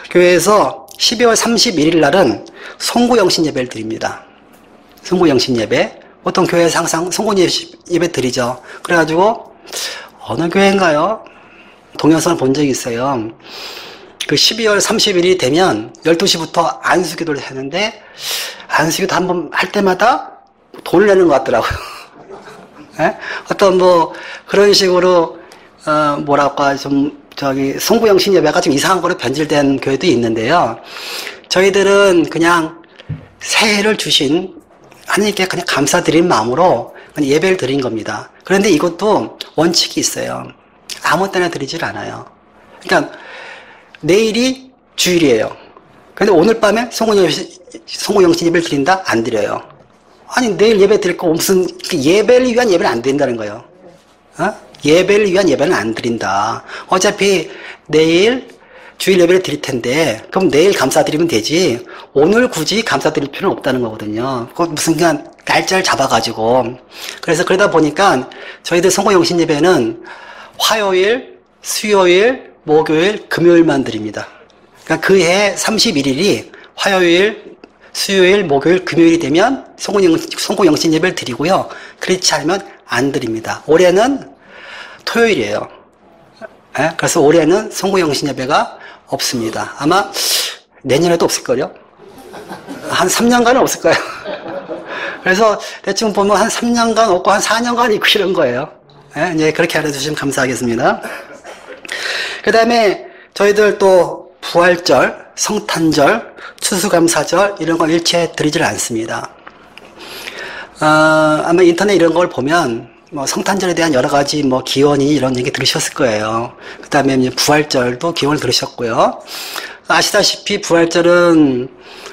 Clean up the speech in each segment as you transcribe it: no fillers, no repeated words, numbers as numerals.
교회에서 12월 31일 날은 송구영신 예배를 드립니다. 송구영신 예배. 보통 교회에서 항상 송구 예배 드리죠. 그래가지고 어느 교회인가요? 동영상을 본 적이 있어요. 그 12월 30일이 되면 12시부터 안수기도를 하는데 안수기도 한번 할 때마다 돈을 내는 것 같더라고요. 네? 어떤 뭐 그런 식으로 뭐랄까 좀 송구영신 예배가 좀 이상한 거로 변질된 교회도 있는데요. 저희들은 그냥 새해를 주신 하나님께 그냥 감사드리는 마음으로 그냥 예배를 드린 겁니다. 그런데 이것도 원칙이 있어요. 아무 때나 드리질 않아요. 그러니까 내일이 주일이에요. 그런데 오늘 밤에 송구영신 예배를 드린다? 안 드려요. 아니 내일 예배 드릴 거 무슨 예배를 위한 예배는 안 드린다는 거예요. 예배를 위한 예배는 안 드린다. 어차피 내일 주일 예배를 드릴 텐데 그럼 내일 감사드리면 되지 오늘 굳이 감사드릴 필요는 없다는 거거든요. 그건 무슨 그냥 날짜를 잡아가지고 그래서 그러다 보니까 저희들 송구영신 예배는 화요일, 수요일, 목요일, 금요일만 드립니다. 그러니까 그 해 31일이 화요일, 수요일, 목요일, 금요일이 되면 송구영신 예배를 드리고요. 그렇지 않으면 안 드립니다. 올해는 토요일이에요. 네? 그래서 올해는 송구영신 예배가 없습니다. 아마 내년에도 없을걸요? 한 3년간은 없을 거예요. 그래서 대충 보면 한 3년간 없고 한 4년간 있고 이런 거예요. 네? 이제 그렇게 알아주시면 감사하겠습니다. 그 다음에 저희들 또 부활절, 성탄절, 추수감사절 이런 걸 일체 드리질 않습니다. 아마 인터넷 이런 걸 보면 뭐 성탄절에 대한 여러 가지 뭐 기원이 이런 얘기 들으셨을 거예요. 그 다음에 이제 부활절도 기원을 들으셨고요. 아시다시피 부활절은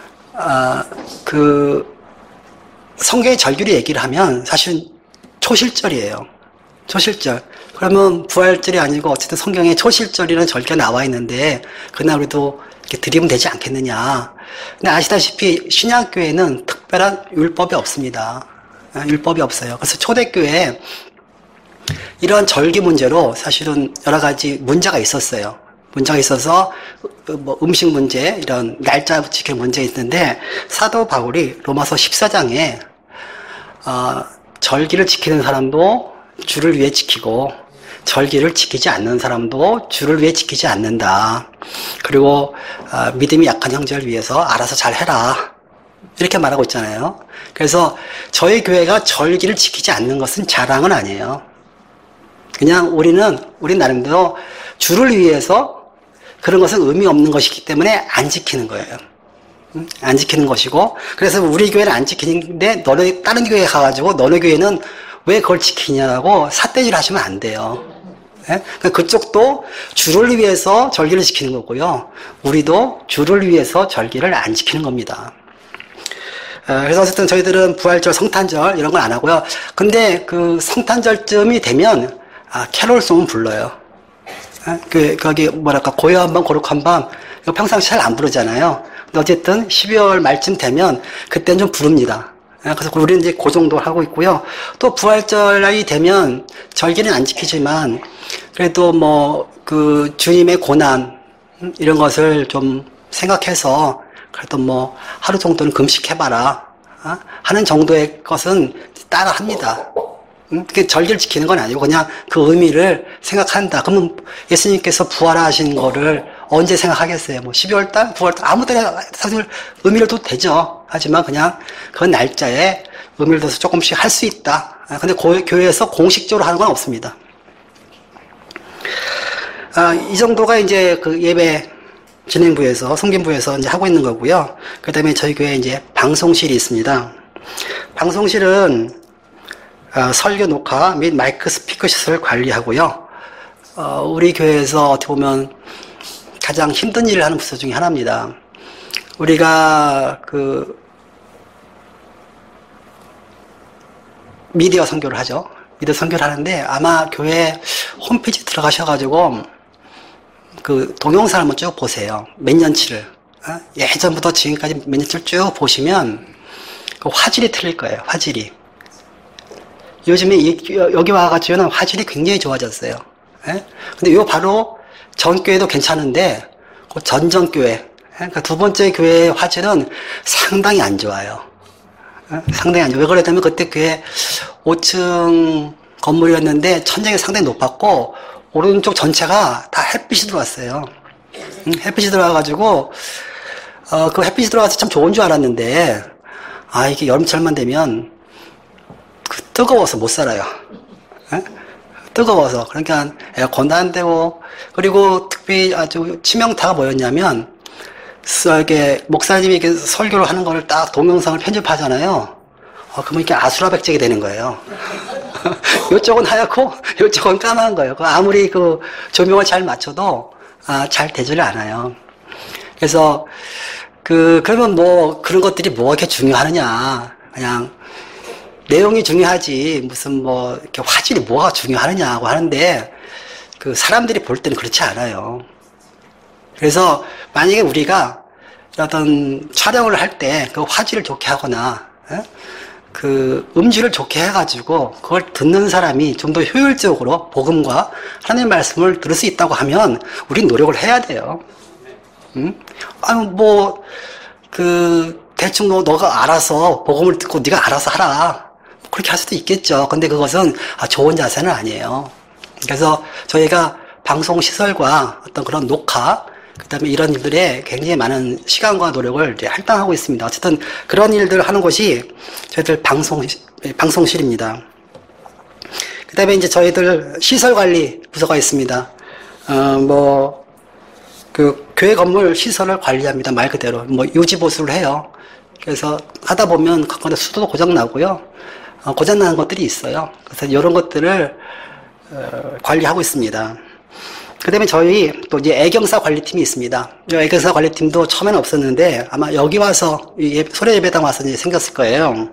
그 성경의 절기로 얘기를 하면 사실은 초실절이에요. 초실절. 그러면 부활절이 아니고 어쨌든 성경에 초실절이라는 절기가 나와 있는데 그날 우리도 이렇게 드리면 되지 않겠느냐. 근데 아시다시피 신약교회는 특별한 율법이 없습니다. 율법이 없어요. 그래서 초대교회에 이런 절기 문제로 사실은 여러 가지 문제가 있었어요. 문제가 있어서 뭐 음식 문제, 이런 날짜 지키는 문제 있는데 사도 바울이 로마서 14장에 절기를 지키는 사람도 주를 위해 지키고 절기를 지키지 않는 사람도 주를 위해 지키지 않는다. 그리고 믿음이 약한 형제를 위해서 알아서 잘 해라. 이렇게 말하고 있잖아요. 그래서 저희 교회가 절기를 지키지 않는 것은 자랑은 아니에요. 그냥 우리 나름대로 주를 위해서 그런 것은 의미 없는 것이기 때문에 안 지키는 거예요. 안 지키는 것이고 그래서 우리 교회는 안 지키는데 너네 다른 교회에 가가지고 너네 교회는 왜 그걸 지키냐고 삿대질 하시면 안 돼요. 네? 그러니까 그쪽도 주를 위해서 절기를 지키는 거고요. 우리도 주를 위해서 절기를 안 지키는 겁니다. 그래서 어쨌든 저희들은 부활절, 성탄절 이런 건 안 하고요. 근데 그 성탄절쯤이 되면 캐롤송은 불러요. 거기 뭐랄까 고요한 밤, 고룩한 밤 이거 평상시 잘 안 부르잖아요. 근데 어쨌든 12월 말쯤 되면 그때는 좀 부릅니다. 그래서 우리는 이제 그 정도 하고 있고요. 또 부활절이 되면 절기는 안 지키지만 그래도 뭐 그 주님의 고난 이런 것을 좀 생각해서 그래도 뭐 하루 정도는 금식해봐라 하는 정도의 것은 따라 합니다. 그게 절기를 지키는 건 아니고 그냥 그 의미를 생각한다. 그러면 예수님께서 부활하신 거를 언제 생각하겠어요? 뭐 12월달, 9월달 아무 때나 사실 의미를 둬도 되죠. 하지만 그냥 그 날짜에 의미를 둬서 조금씩 할 수 있다. 근데 교회에서 공식적으로 하는 건 없습니다. 이 정도가 이제 그 예배 진행부에서, 성김부에서 이제 하고 있는 거고요. 그 다음에 저희 교회에 이제 방송실이 있습니다. 방송실은 설교 녹화 및 마이크 스피커 시설을 관리하고요. 우리 교회에서 어떻게 보면 가장 힘든 일을 하는 부서 중에 하나입니다. 우리가 그 미디어 선교를 하죠. 미디어 선교를 하는데 아마 교회 홈페이지 들어가셔가지고 그 동영상 한번 쭉 보세요. 몇 년치를. 예전부터 지금까지 몇 년치를 쭉 보시면 그 화질이 틀릴 거예요. 화질이. 요즘에 여기 와가지고는 화질이 굉장히 좋아졌어요. 근데 요 바로 전 교회도 괜찮은데 전전교회. 그러니까 두 번째 교회의 화질은 상당히 안 좋아요. 상당히 안 좋아요. 왜 그랬냐면 그때 교회 5층 건물이었는데 천장이 상당히 높았고 오른쪽 전체가 다 햇빛이 들어왔어요. 햇빛이 들어와가지고 그 햇빛이 들어와서 참 좋은 줄 알았는데 이게 여름철만 되면 뜨거워서 못 살아요. 뜨거워서. 그러니까 에어컨도 안 되고, 그리고 특히 아주 치명타가 뭐였냐면 이렇게 목사님이 이렇게 설교를 하는 거를 딱 동영상을 편집하잖아요. 그러면 이렇게 아수라백작이 되는 거예요. 요쪽은 하얗고 요쪽은 까만 거예요. 아무리 그 조명을 잘 맞춰도 잘 되지를 않아요. 그래서 그러면 뭐 그런 것들이 뭐가 이렇게 중요하느냐. 그냥 내용이 중요하지 무슨 뭐 이렇게 화질이 뭐가 중요하느냐고 하는데 그 사람들이 볼 때는 그렇지 않아요. 그래서 만약에 우리가 어떤 촬영을 할 때 그 화질을 좋게 하거나 그 음질을 좋게 해가지고 그걸 듣는 사람이 좀 더 효율적으로 복음과 하나님의 말씀을 들을 수 있다고 하면 우린 노력을 해야 돼요. 대충 너가 알아서 복음을 듣고 네가 알아서 하라. 그렇게 할 수도 있겠죠. 근데 그것은 좋은 자세는 아니에요. 그래서 저희가 방송 시설과 어떤 그런 녹화, 그 다음에 이런 일들에 굉장히 많은 시간과 노력을 이제 할당하고 있습니다. 어쨌든 그런 일들을 하는 곳이 저희들 방송실입니다. 그 다음에 이제 저희들 시설관리 부서가 있습니다. 교회 건물 시설을 관리합니다. 말 그대로. 유지보수를 해요. 그래서 하다 보면 가끔가다 수도도 고장나고요. 고장나는 것들이 있어요. 그래서 이런 것들을 관리하고 있습니다. 그 다음에 저희 또 이제 애경사 관리팀이 있습니다. 이 애경사 관리팀도 처음에는 없었는데 아마 여기 와서 소례 예배당 와서 이제 생겼을 거예요.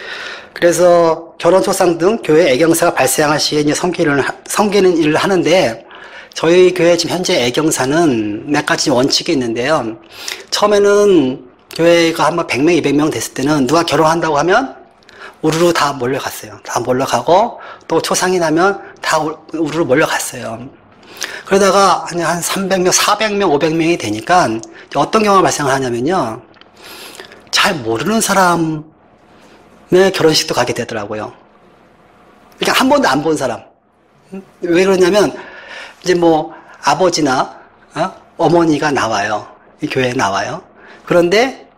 그래서 결혼, 초상 등 교회 애경사가 발생할 시에 이제 섬기는 일을 하는데 저희 교회 지금 현재 애경사는 몇 가지 원칙이 있는데요. 처음에는 교회가 한번 100명, 200명 됐을 때는 누가 결혼한다고 하면 우르르 다 몰려갔어요. 다 몰려가고 또 초상이 나면 다 우르르 몰려갔어요. 그러다가 한 300명, 400명, 500명이 되니까 어떤 경우가 발생을 하냐면요. 잘 모르는 사람의 결혼식도 가게 되더라고요. 그러니까 한 번도 안 본 사람. 왜 그러냐면 이제 아버지나 어머니가 나와요. 이 교회에 나와요. 그런데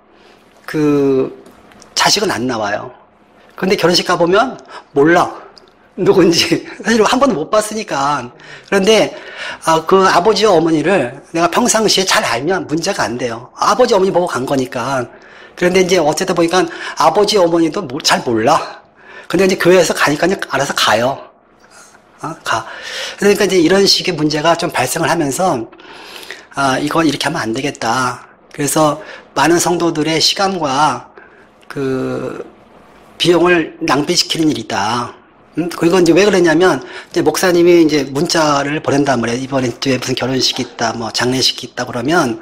그 자식은 안 나와요. 그런데 결혼식 가보면 몰라. 누군지. 사실 한 번도 못 봤으니까. 그런데 그 아버지와 어머니를 내가 평상시에 잘 알면 문제가 안 돼요. 아버지 어머니 보고 간 거니까. 그런데 이제 어쨌든 보니까 아버지 어머니도 잘 몰라. 근데 이제 교회에서 가니까 알아서 가요. 가. 그러니까 이제 이런 식의 문제가 좀 발생을 하면서 이거 이렇게 하면 안 되겠다. 그래서 많은 성도들의 시간과 그 비용을 낭비시키는 일이다. 그리고 이제 왜 그러냐면, 이제 목사님이 이제 문자를 보낸단 말이에요. 이번에 무슨 결혼식이 있다, 장례식이 있다 그러면,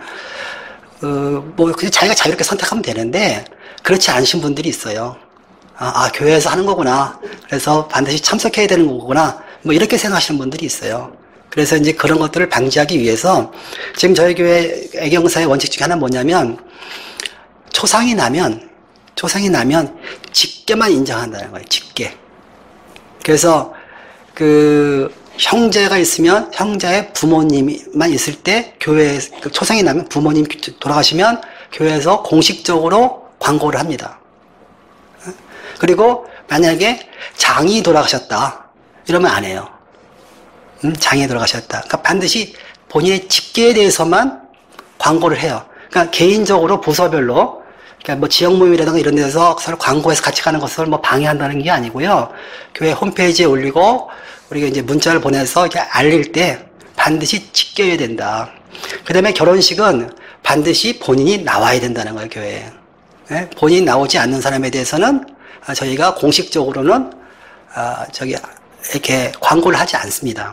그냥 자기가 자유롭게 선택하면 되는데, 그렇지 않으신 분들이 있어요. 교회에서 하는 거구나. 그래서 반드시 참석해야 되는 거구나. 이렇게 생각하시는 분들이 있어요. 그래서 이제 그런 것들을 방지하기 위해서, 지금 저희 교회 애경사의 원칙 중에 하나는 뭐냐면, 초상이 나면 직계만 인정한다는 거예요. 직계. 그래서 그 형제가 있으면 형제의 부모님만 있을 때 교회에 초상이 나면 부모님 돌아가시면 교회에서 공식적으로 광고를 합니다. 그리고 만약에 장이 돌아가셨다 이러면 안 해요. 장이 돌아가셨다. 그러니까 반드시 본인의 직계에 대해서만 광고를 해요. 그러니까 개인적으로 부서별로 그러니까 지역 모임이라든가 이런 데서 서로 광고해서 같이 가는 것을 방해한다는 게 아니고요. 교회 홈페이지에 올리고 우리가 이제 문자를 보내서 이렇게 알릴 때 반드시 지켜야 된다. 그 다음에 결혼식은 반드시 본인이 나와야 된다는 거예요, 교회에. 네? 본인이 나오지 않는 사람에 대해서는 저희가 공식적으로는 이렇게 광고를 하지 않습니다.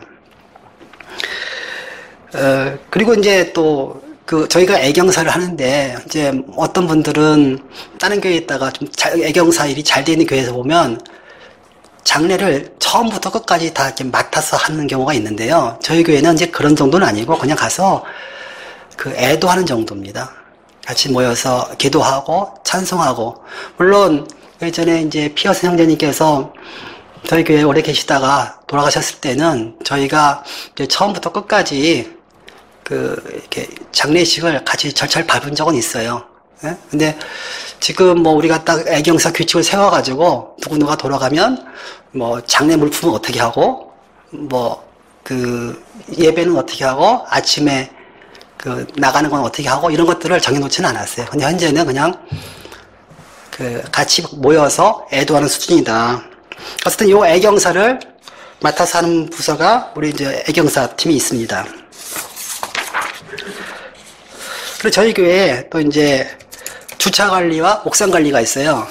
그리고 이제 또 저희가 애경사를 하는데, 이제 어떤 분들은 다른 교회에 있다가 좀 애경사 일이 잘 되어 있는 교회에서 보면, 장례를 처음부터 끝까지 다 이렇게 맡아서 하는 경우가 있는데요. 저희 교회는 이제 그런 정도는 아니고, 그냥 가서, 그 애도하는 정도입니다. 같이 모여서 기도하고 찬송하고, 물론 예전에 이제 피어스 형제님께서 저희 교회에 오래 계시다가 돌아가셨을 때는 저희가 이제 처음부터 끝까지 이렇게 장례식을 같이 절차를 밟은 적은 있어요. 예? 근데 지금 뭐 우리가 딱 애경사 규칙을 세워가지고 누구누가 돌아가면 뭐 장례 물품은 어떻게 하고, 뭐 예배는 어떻게 하고, 아침에 나가는 건 어떻게 하고, 이런 것들을 정해놓지는 않았어요. 근데 현재는 그냥 같이 모여서 애도하는 수준이다. 어쨌든 요 애경사를 맡아서 하는 부서가 우리 이제 애경사 팀이 있습니다. 그리고 저희 교회에 또 이제 주차 관리와 옥상 관리가 있어요.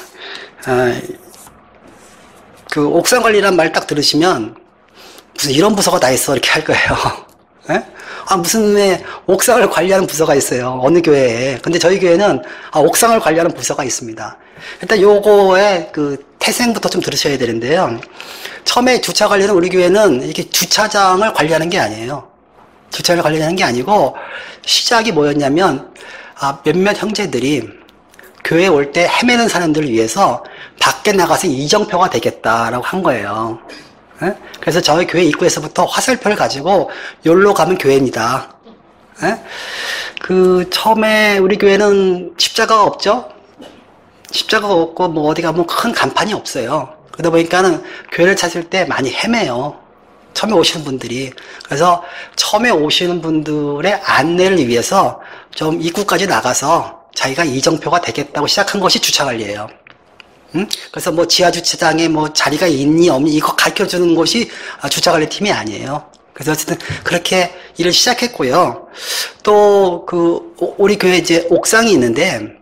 그 옥상 관리란 말 딱 들으시면 무슨 이런 부서가 다 있어 이렇게 할 거예요. 예? 무슨 왜 옥상을 관리하는 부서가 있어요. 어느 교회에. 근데 저희 교회는 옥상을 관리하는 부서가 있습니다. 일단 요거의 태생부터 좀 들으셔야 되는데요. 처음에 주차 관리는 우리 교회는 이렇게 주차장을 관리하는 게 아니에요. 주차를 관리하는 게 아니고, 시작이 뭐였냐면, 몇몇 형제들이 교회에 올 때 헤매는 사람들을 위해서 밖에 나가서 이정표가 되겠다라고 한 거예요. 예? 그래서 저희 교회 입구에서부터 화살표를 가지고 여기로 가면 교회입니다. 예? 처음에 우리 교회는 십자가가 없죠? 십자가가 없고 뭐 어디 가면 큰 간판이 없어요. 그러다 보니까는 교회를 찾을 때 많이 헤매요. 처음에 오시는 분들이. 그래서 처음에 오시는 분들의 안내를 위해서 좀 입구까지 나가서 자기가 이정표가 되겠다고 시작한 것이 주차관리예요. 그래서 뭐 지하주차장에 뭐 자리가 있니 없니 이거 가르쳐주는 곳이 주차관리팀이 아니에요. 그래서 어쨌든 그렇게 일을 시작했고요. 또 우리 교회 이제 옥상이 있는데,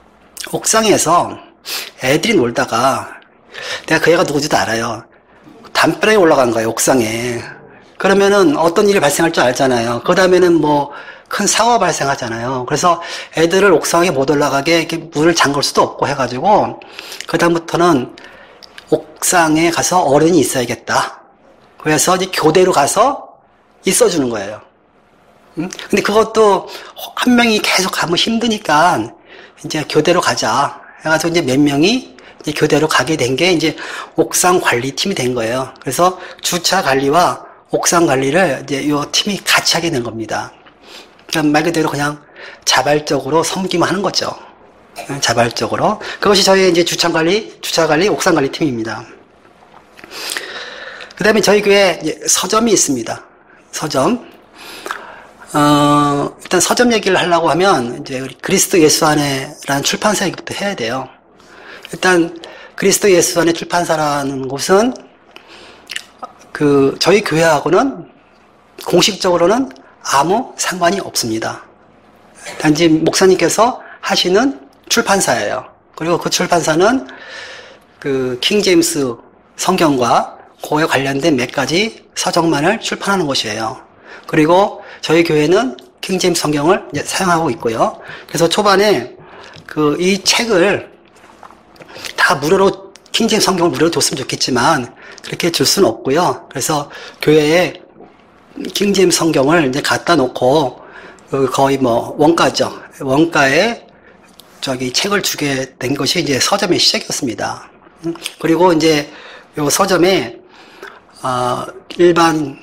옥상에서 애들이 놀다가, 내가 그 애가 누구지도 알아요. 담벼락에 올라간 거예요, 옥상에. 그러면은 어떤 일이 발생할 줄 알잖아요. 그 다음에는 뭐 큰 사고가 발생하잖아요. 그래서 애들을 옥상에 못 올라가게 이렇게 문을 잠글 수도 없고 해가지고, 그 다음부터는 옥상에 가서 어른이 있어야겠다. 그래서 이제 교대로 가서 있어주는 거예요. 근데 그것도 한 명이 계속 가면 힘드니까 이제 교대로 가자 해가지고 이제 몇 명이 이제 교대로 가게 된 게 이제 옥상 관리팀이 된 거예요. 그래서 주차 관리와 옥상 관리를 이제 요 팀이 같이 하게 된 겁니다. 그러니까 말 그대로 그냥 자발적으로 섬기만 하는 거죠. 자발적으로. 그것이 저희 이제 주차 관리, 옥상 관리 팀입니다. 그 다음에 저희 교회에 이제 서점이 있습니다. 서점. 일단 서점 얘기를 하려고 하면 이제 그리스도 예수 안에라는 출판사 얘기부터 해야 돼요. 일단 그리스도 예수 안에 출판사라는 곳은 저희 교회하고는 공식적으로는 아무 상관이 없습니다. 단지 목사님께서 하시는 출판사예요. 그리고 그 출판사는 킹 제임스 성경과 그에 관련된 몇 가지 서적만을 출판하는 곳이에요. 그리고 저희 교회는 킹 제임스 성경을 이제 사용하고 있고요. 그래서 초반에 이 책을 다 무료로, 킹 제임스 성경을 무료로 줬으면 좋겠지만 그렇게 줄 수는 없고요. 그래서 교회에 킹 제임스 성경을 이제 갖다 놓고 거의 뭐 원가죠. 원가에 책을 주게 된 것이 이제 서점의 시작이었습니다. 그리고 이제 요 서점에 일반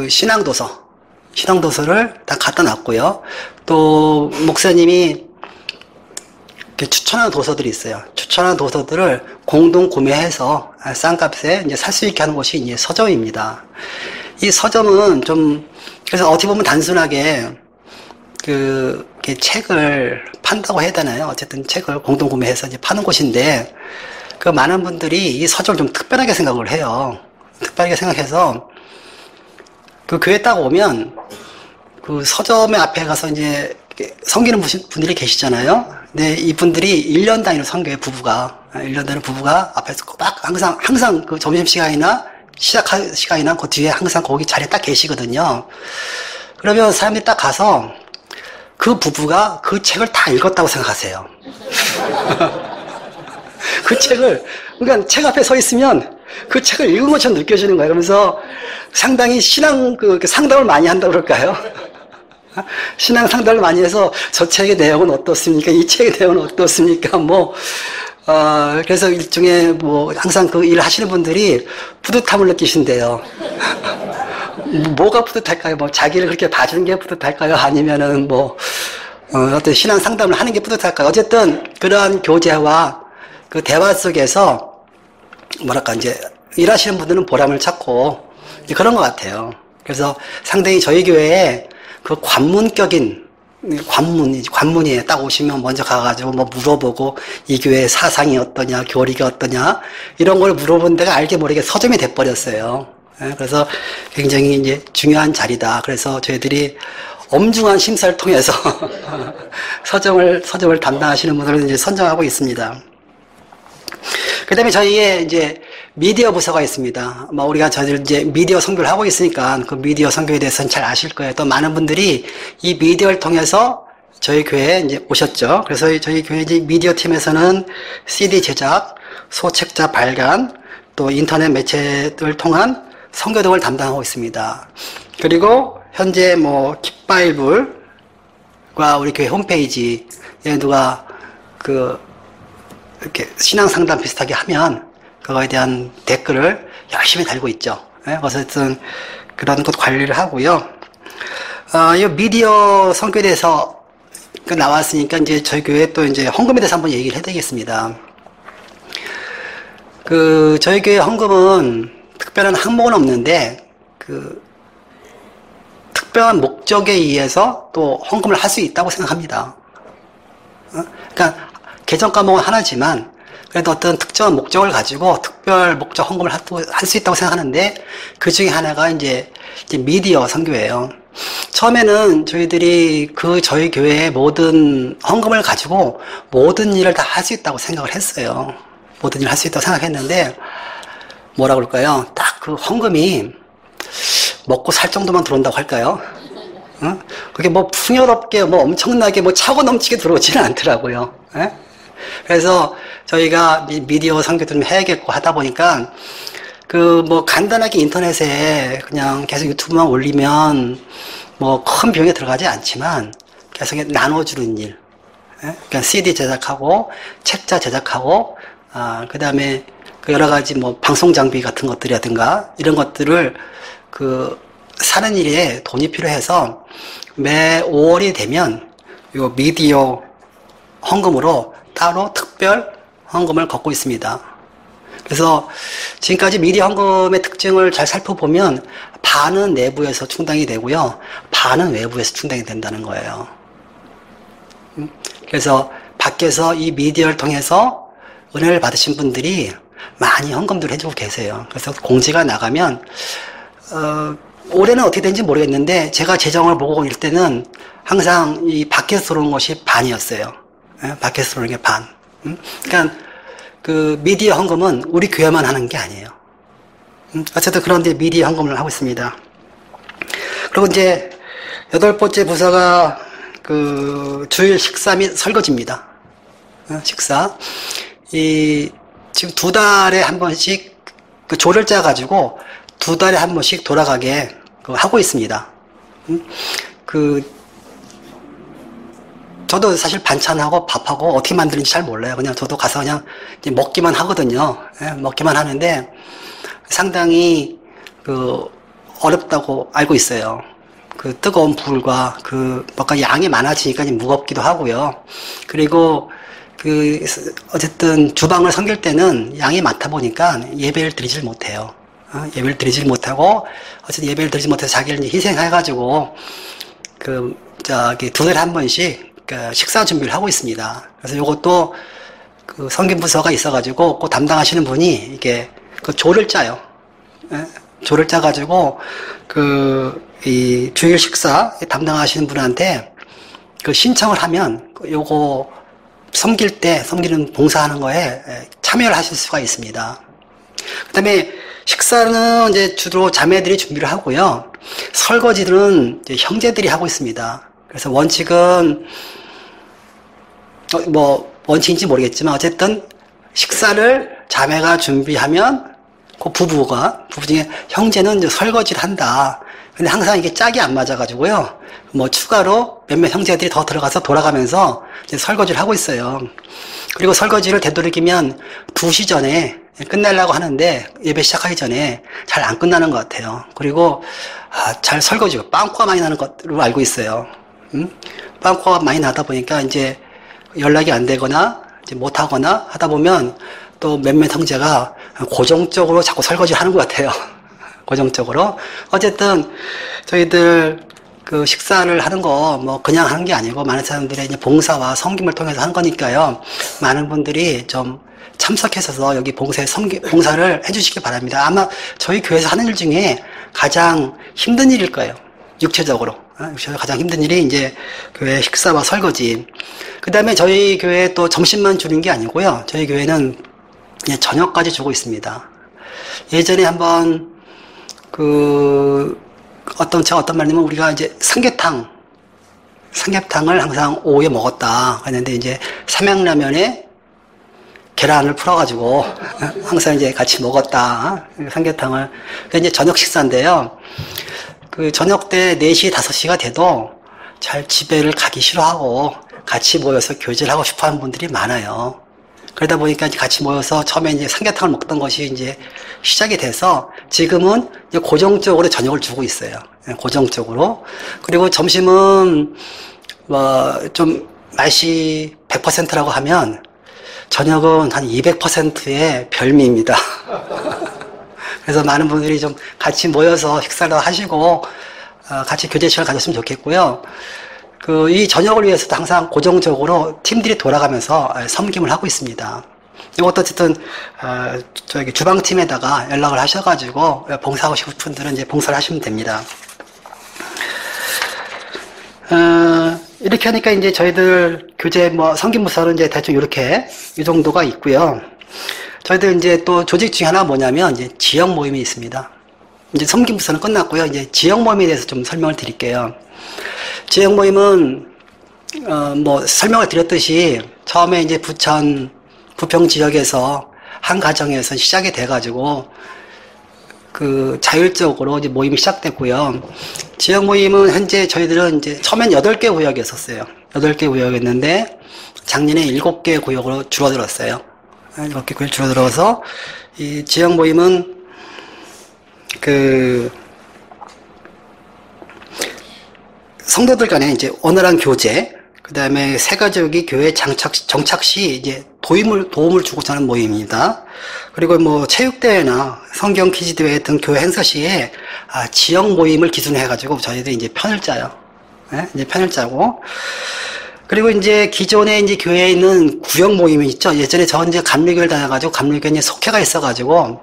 신앙도서를 다 갖다 놨고요. 또 목사님이 추천하는 도서들이 있어요. 추천하는 도서들을 공동 구매해서 싼 값에 이제 살 수 있게 하는 것이 이제 서점입니다. 이 서점은 그래서 어떻게 보면 단순하게 책을 판다고 해야 되나요? 어쨌든 책을 공동 구매해서 이제 파는 곳인데, 많은 분들이 이 서점을 좀 특별하게 생각을 해요. 특별하게 생각해서, 교회 딱 오면, 서점의 앞에 가서 이제 섬기는 분들이 계시잖아요. 근데 이분들이 1년 단위로 섬겨요, 부부가. 1년 단위로 부부가 앞에서 막 항상 점심시간이나 시작할 시간이나 그 뒤에 항상 거기 자리에 딱 계시거든요. 그러면 사람들이 딱 가서 그 부부가 그 책을 다 읽었다고 생각하세요. 그러니까 책 앞에 서 있으면 그 책을 읽은 것처럼 느껴지는 거예요. 그러면서 상당히 상담을 많이 한다고 그럴까요? 신앙 상담을 많이 해서 저 책의 내용은 어떻습니까? 이 책의 내용은 어떻습니까? 그래서 일종의 항상 그 일 하시는 분들이 뿌듯함을 느끼신대요. 뭐가 뿌듯할까요? 자기를 그렇게 봐주는 게 뿌듯할까요? 아니면은 어떤 신앙 상담을 하는 게 뿌듯할까요? 어쨌든 그러한 교제와 그 대화 속에서 이제 일하시는 분들은 보람을 찾고 그런 것 같아요. 그래서 상당히 저희 교회에 그 관문격인 관문이에요. 딱 오시면 먼저 가가지고 물어보고 이 교회의 사상이 어떠냐, 교리가 어떠냐 이런 걸 물어본 데가 알게 모르게 서점이 돼버렸어요. 그래서 굉장히 이제 중요한 자리다. 그래서 저희들이 엄중한 심사를 통해서 서점을 담당하시는 분들을 이제 선정하고 있습니다. 그 다음에 저희의 이제 미디어 부서가 있습니다. 우리가 저희들 이제 미디어 선교를 하고 있으니까 그 미디어 선교에 대해서는 잘 아실 거예요. 또 많은 분들이 이 미디어를 통해서 저희 교회에 이제 오셨죠. 그래서 저희 교회 이제 미디어 팀에서는 CD 제작, 소책자 발간, 또 인터넷 매체를 통한 선교 등을 담당하고 있습니다. 그리고 현재 깃바이블과 우리 교회 홈페이지에 누가 이렇게 신앙 상담 비슷하게 하면 그거에 대한 댓글을 열심히 달고 있죠. 어쨌든 그런 것 관리를 하고요. 이 미디어 선교에 대해서 나왔으니까 이제 저희 교회 또 이제 헌금에 대해서 한번 얘기를 해드리겠습니다. 저희 교회 헌금은 특별한 항목은 없는데 특별한 목적에 의해서 또 헌금을 할 수 있다고 생각합니다. 그러니까 개정 과목은 하나지만 그래도 어떤 특정한 목적을 가지고 특별 목적 헌금을 할 수 있다고 생각하는데 그 중에 하나가 이제 미디어 선교예요. 처음에는 저희들이 저희 교회의 모든 헌금을 가지고 모든 일을 다 할 수 있다고 생각을 했어요. 모든 일을 할 수 있다고 생각했는데 뭐라 그럴까요? 딱 그 헌금이 먹고 살 정도만 들어온다고 할까요? 그게 풍요롭게 엄청나게 차고 넘치게 들어오지는 않더라고요. 그래서 저희가 미디어 선교 좀 해야겠고 하다 보니까 간단하게 인터넷에 그냥 계속 유튜브만 올리면 큰 비용이 들어가지 않지만 계속 나눠주는 일, 그러니까 CD 제작하고 책자 제작하고 그 다음에 여러 가지 방송 장비 같은 것들이라든가 이런 것들을 사는 일에 돈이 필요해서 매 5월이 되면 요 미디어 헌금으로 따로 특별 헌금을 걷고 있습니다. 그래서 지금까지 미디어 헌금의 특징을 잘 살펴보면 반은 내부에서 충당이 되고요. 반은 외부에서 충당이 된다는 거예요. 그래서 밖에서 이 미디어를 통해서 은혜를 받으신 분들이 많이 헌금들을 해주고 계세요. 그래서 공지가 나가면 올해는 어떻게 되는지 모르겠는데 제가 재정을 보고 있을 때는 항상 이 밖에서 들어오는 것이 반이었어요. 밖에서 들어오는 게 반. 그러니까 미디어 헌금은 우리 교회만 하는 게 아니에요. 어쨌든 그런데 미디어 헌금을 하고 있습니다. 그리고 이제 8번째 부서가 주일 식사 및 설거지입니다. 식사. 지금 2달에 한 번씩 조를 짜가지고 2달에 한 번씩 돌아가게 하고 있습니다. 저도 사실 반찬하고 밥하고 어떻게 만드는지 잘 몰라요. 그냥 저도 가서 그냥 먹기만 하거든요. 먹기만 하는데 상당히 어렵다고 알고 있어요. 뜨거운 불과 뭔가 양이 많아지니까 무겁기도 하고요. 그리고 어쨌든 주방을 섬길 때는 양이 많다 보니까 예배를 드리질 못해요. 예배를 드리질 못하고 어쨌든 예배를 드리지 못해서 자기를 희생해가지고 2달에 한 번씩 식사 준비를 하고 있습니다. 그래서 이것도 성김부서가 있어가지고 그 담당하시는 분이 이게 조를 짜요. 조를 짜가지고 이 주일 식사 담당하시는 분한테 신청을 하면 요거 섬기는 봉사하는 거에 참여를 하실 수가 있습니다. 그 다음에 식사는 이제 주로 자매들이 준비를 하고요. 설거지들은 이제 형제들이 하고 있습니다. 그래서 원칙은 원칙인지 모르겠지만 어쨌든 식사를 자매가 준비하면 그 부부 중에 형제는 이제 설거지를 한다. 근데 항상 이게 짝이 안 맞아가지고요. 뭐 추가로 몇몇 형제들이 더 들어가서 돌아가면서 이제 설거지를 하고 있어요. 그리고 설거지를 되도록이면 2시 전에 끝내려고 하는데 예배 시작하기 전에 잘 안 끝나는 것 같아요. 그리고 잘 설거지가 빵꾸가 많이 나는 것으로 알고 있어요. 빵꾸가 많이 나다 보니까 이제 연락이 안 되거나 이제 못 하거나 하다 보면 또 몇몇 형제가 고정적으로 자꾸 설거지를 하는 것 같아요. 고정적으로. 어쨌든 저희들 그 식사를 하는 거 뭐 그냥 하는 게 아니고 많은 사람들의 이제 봉사와 섬김을 통해서 하는 거니까요. 많은 분들이 좀 참석해서 여기 봉사를 해주시기 바랍니다. 아마 저희 교회에서 하는 일 중에 가장 힘든 일일 거예요. 육체적으로 가장 힘든 일이 이제 교회 식사와 설거지. 그 다음에 저희 교회 또 점심만 주는 게 아니고요. 저희 교회는 저녁까지 주고 있습니다. 예전에 한번 제가 어떤 말이냐면 우리가 이제 삼계탕을 항상 오후에 먹었다. 했는데 이제 삼양라면에 계란을 풀어가지고 항상 이제 같이 먹었다. 삼계탕을. 근데 이제 저녁 식사인데요. 그 저녁 때 4시, 5시가 돼도 잘 집에를 가기 싫어하고 같이 모여서 교제를 하고 싶어 하는 분들이 많아요. 그러다 보니까 이제 같이 모여서 처음에 이제 삼계탕을 먹던 것이 이제 시작이 돼서 지금은 이제 고정적으로 저녁을 주고 있어요. 고정적으로. 그리고 점심은 뭐 좀 맛이 100%라고 하면 저녁은 한 200%의 별미입니다. 그래서 많은 분들이 좀 같이 모여서 식사를 하시고 같이 교제 시간을 가졌으면 좋겠고요. 이 저녁을 위해서도 항상 고정적으로 팀들이 돌아가면서 섬김을 하고 있습니다. 이것도 어쨌든 저기 주방팀에다가 연락을 하셔가지고 봉사하고 싶은 분들은 이제 봉사를 하시면 됩니다. 이렇게 하니까 이제 저희들 교재 뭐 섬김부서는 이제 대충 이렇게 이 정도가 있고요. 저희들 이제 또 조직 중에 하나 뭐냐면 이제 지역 모임이 있습니다. 이제 섬김부서는 끝났고요. 이제 지역 모임에 대해서 좀 설명을 드릴게요. 지역 모임은 뭐 설명을 드렸듯이 처음에 이제 부평 지역에서 한 가정에서 시작이 돼가지고 자율적으로 이제 모임이 시작됐고요. 지역 모임은 현재 저희들은 이제 처음엔 8개 구역이었었어요. 8개 구역이었는데 작년에 7개 구역으로 줄어들었어요. 7개 구역 줄어들어서 이 지역 모임은 성도들 간에 이제 원활한 교제, 그 다음에 새가족이 교회 정착 시 이제 도움을 주고자 하는 모임입니다. 그리고 뭐 체육대회나 성경 퀴즈 대회 등 교회 행사 시에 지역 모임을 기준으로 해가지고 저희들이 이제 편을 짜요. 네? 이제 편을 짜고. 그리고 이제 기존에 이제 교회에 있는 구역 모임이 있죠. 예전에 저 이제 감리교를 다녀가지고 감리교에 속회가 있어가지고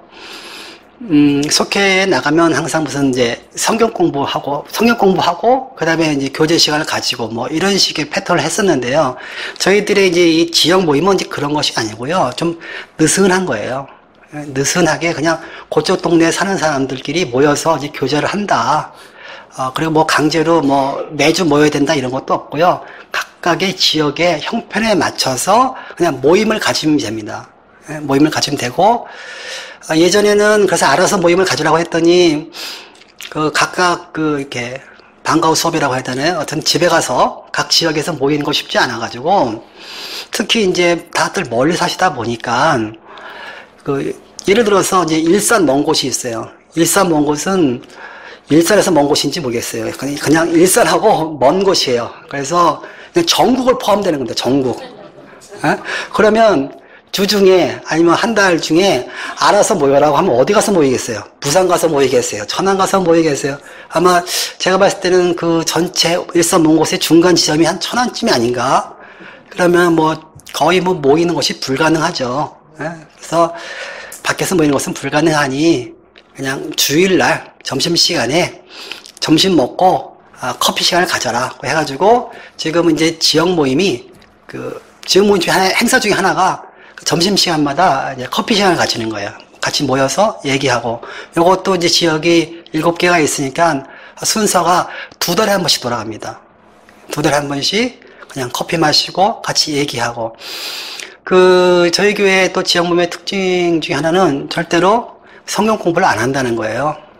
속회에 나가면 항상 무슨 이제 성경 공부하고, 그 다음에 이제 교제 시간을 가지고 뭐 이런 식의 패턴을 했었는데요. 저희들의 이제 이 지역 모임은 이제 그런 것이 아니고요. 좀 느슨한 거예요. 느슨하게 그냥 그쪽 동네에 사는 사람들끼리 모여서 이제 교제를 한다. 그리고 뭐 강제로 뭐 매주 모여야 된다 이런 것도 없고요. 각각의 지역의 형편에 맞춰서 그냥 모임을 가지면 됩니다. 모임을 가지면 되고, 예전에는 그래서 알아서 모임을 가지라고 했더니 각각 이렇게 방과후 수업이라고 해야 되나요? 어떤 집에 가서 각 지역에서 모이는 거 쉽지 않아 가지고 특히 이제 다들 멀리 사시다 보니까 예를 들어서 이제 일산 먼 곳이 있어요. 일산 먼 곳은 일산에서 먼 곳인지 모르겠어요. 그냥 일산하고 먼 곳이에요. 그래서 그냥 전국을 포함되는 겁니다. 전국. 그러면 주중에 아니면 한 달 중에 알아서 모여라고 하면 어디 가서 모이겠어요? 부산 가서 모이겠어요? 천안 가서 모이겠어요? 아마 제가 봤을 때는 전체 일산 먼 곳의 중간 지점이 한 천안쯤이 아닌가? 그러면 뭐 거의 뭐 모이는 것이 불가능하죠. 그래서 밖에서 모이는 것은 불가능하니 그냥 주일날 점심시간에 점심 먹고 커피 시간을 가져라 해가지고 지금은 이제 지역 모임이 지역 모임 중에 행사 중에 하나가 점심시간마다 이제 커피 시간을 가지는 거예요. 같이 모여서 얘기하고. 요것도 이제 지역이 7개가 있으니까 순서가 2달에 한 번씩 돌아갑니다. 2달에 한 번씩 그냥 커피 마시고 같이 얘기하고. 저희 교회 또 지역 모임의 특징 중에 하나는 절대로 성경 공부를 안 한다는 거예요.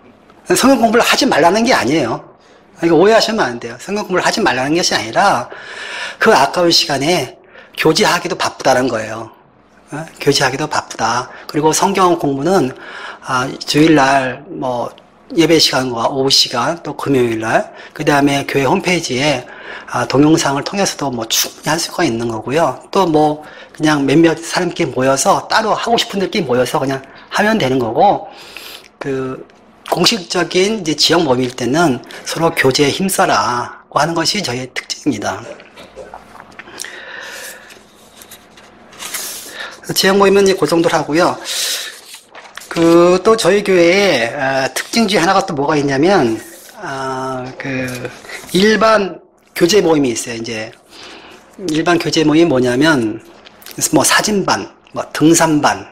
성경 공부를 하지 말라는 게 아니에요. 이거 오해하시면 안 돼요. 성경 공부를 하지 말라는 것이 아니라 그 아까운 시간에 교제하기도 바쁘다는 거예요. 교제하기도 바쁘다. 그리고 성경 공부는 주일날 뭐 예배 시간과 오후 시간 또 금요일날 그 다음에 교회 홈페이지에 동영상을 통해서도 뭐 충분히 할 수가 있는 거고요. 또 뭐 그냥 몇몇 사람끼리 모여서 따로 하고 싶은 분들끼리 모여서 그냥 하면 되는 거고 그 공식적인 이제 지역 모임일 때는 서로 교제에 힘써라고 하는 것이 저희의 특징입니다. 지역 모임은 이제 그 정도로 하고요. 또 저희 교회에 특징 중에 하나가 또 뭐가 있냐면 일반 교제 모임이 있어요. 이제 일반 교제 모임이 뭐냐면 뭐 사진반, 뭐 등산반,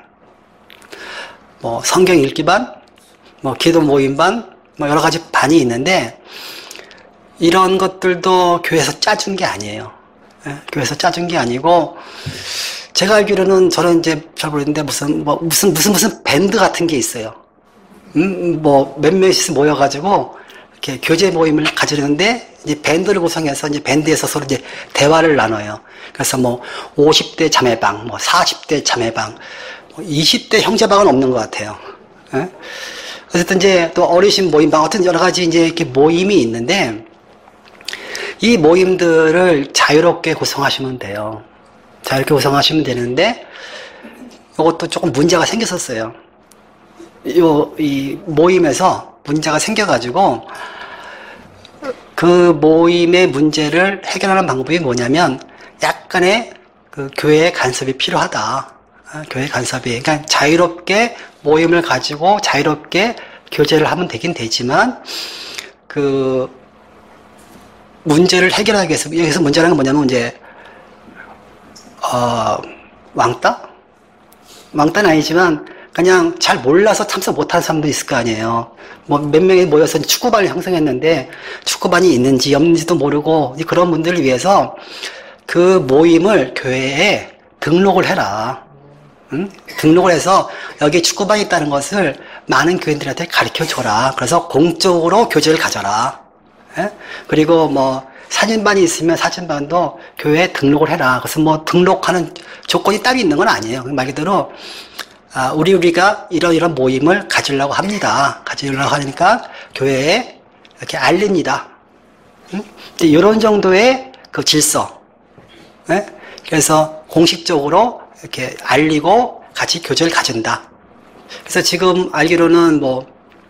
뭐 성경 읽기반, 뭐 기도 모임반, 뭐 여러 가지 반이 있는데 이런 것들도 교회에서 짜준 게 아니에요. 교회에서 짜준 게 아니고 제가 알기로는 저는 이제 잘 모르겠는데 무슨 밴드 같은 게 있어요. 뭐 몇몇이 모여가지고 이렇게 교제 모임을 가지려는데 이제 밴드를 구성해서 이제 밴드에서 서로 이제 대화를 나눠요. 그래서 뭐 50대 자매방, 뭐 40대 자매방, 뭐 20대 형제방은 없는 것 같아요. 예? 어쨌든 이제 또 어르신 모임방, 어떤 여러 가지 이제 이렇게 모임이 있는데 이 모임들을 자유롭게 구성하시면 돼요. 자유롭게 구성하시면 되는데 이것도 조금 문제가 생겼었어요. 이 모임에서 문제가 생겨가지고 그 모임의 문제를 해결하는 방법이 뭐냐면 약간의 그 교회의 간섭이 필요하다. 교회 간섭이. 그러니까 자유롭게 모임을 가지고 자유롭게 교제를 하면 되긴 되지만 그 문제를 해결하기 위해서 여기서 문제라는 건 뭐냐면 이제 왕따는 아니지만 그냥 잘 몰라서 참석 못하는 사람도 있을 거 아니에요. 뭐 몇 명이 모여서 축구반을 형성했는데 축구반이 있는지 없는지도 모르고 그런 분들을 위해서 그 모임을 교회에 등록을 해라. 응? 등록을 해서 여기 축구반이 있다는 것을 많은 교인들한테 가르쳐줘라. 그래서 공적으로 교제를 가져라. 예? 그리고 뭐 사진반이 있으면 사진반도 교회에 등록을 해라. 그래서 뭐 등록하는 조건이 따로 있는 건 아니에요. 말 그대로 우리가 이런 모임을 가지려고 합니다. 가지려고 하니까 교회에 이렇게 알립니다. 응? 이런 정도의 그 질서. 예? 그래서 공식적으로 이렇게 알리고 같이 교제를 가진다. 그래서 지금 알기로는 뭐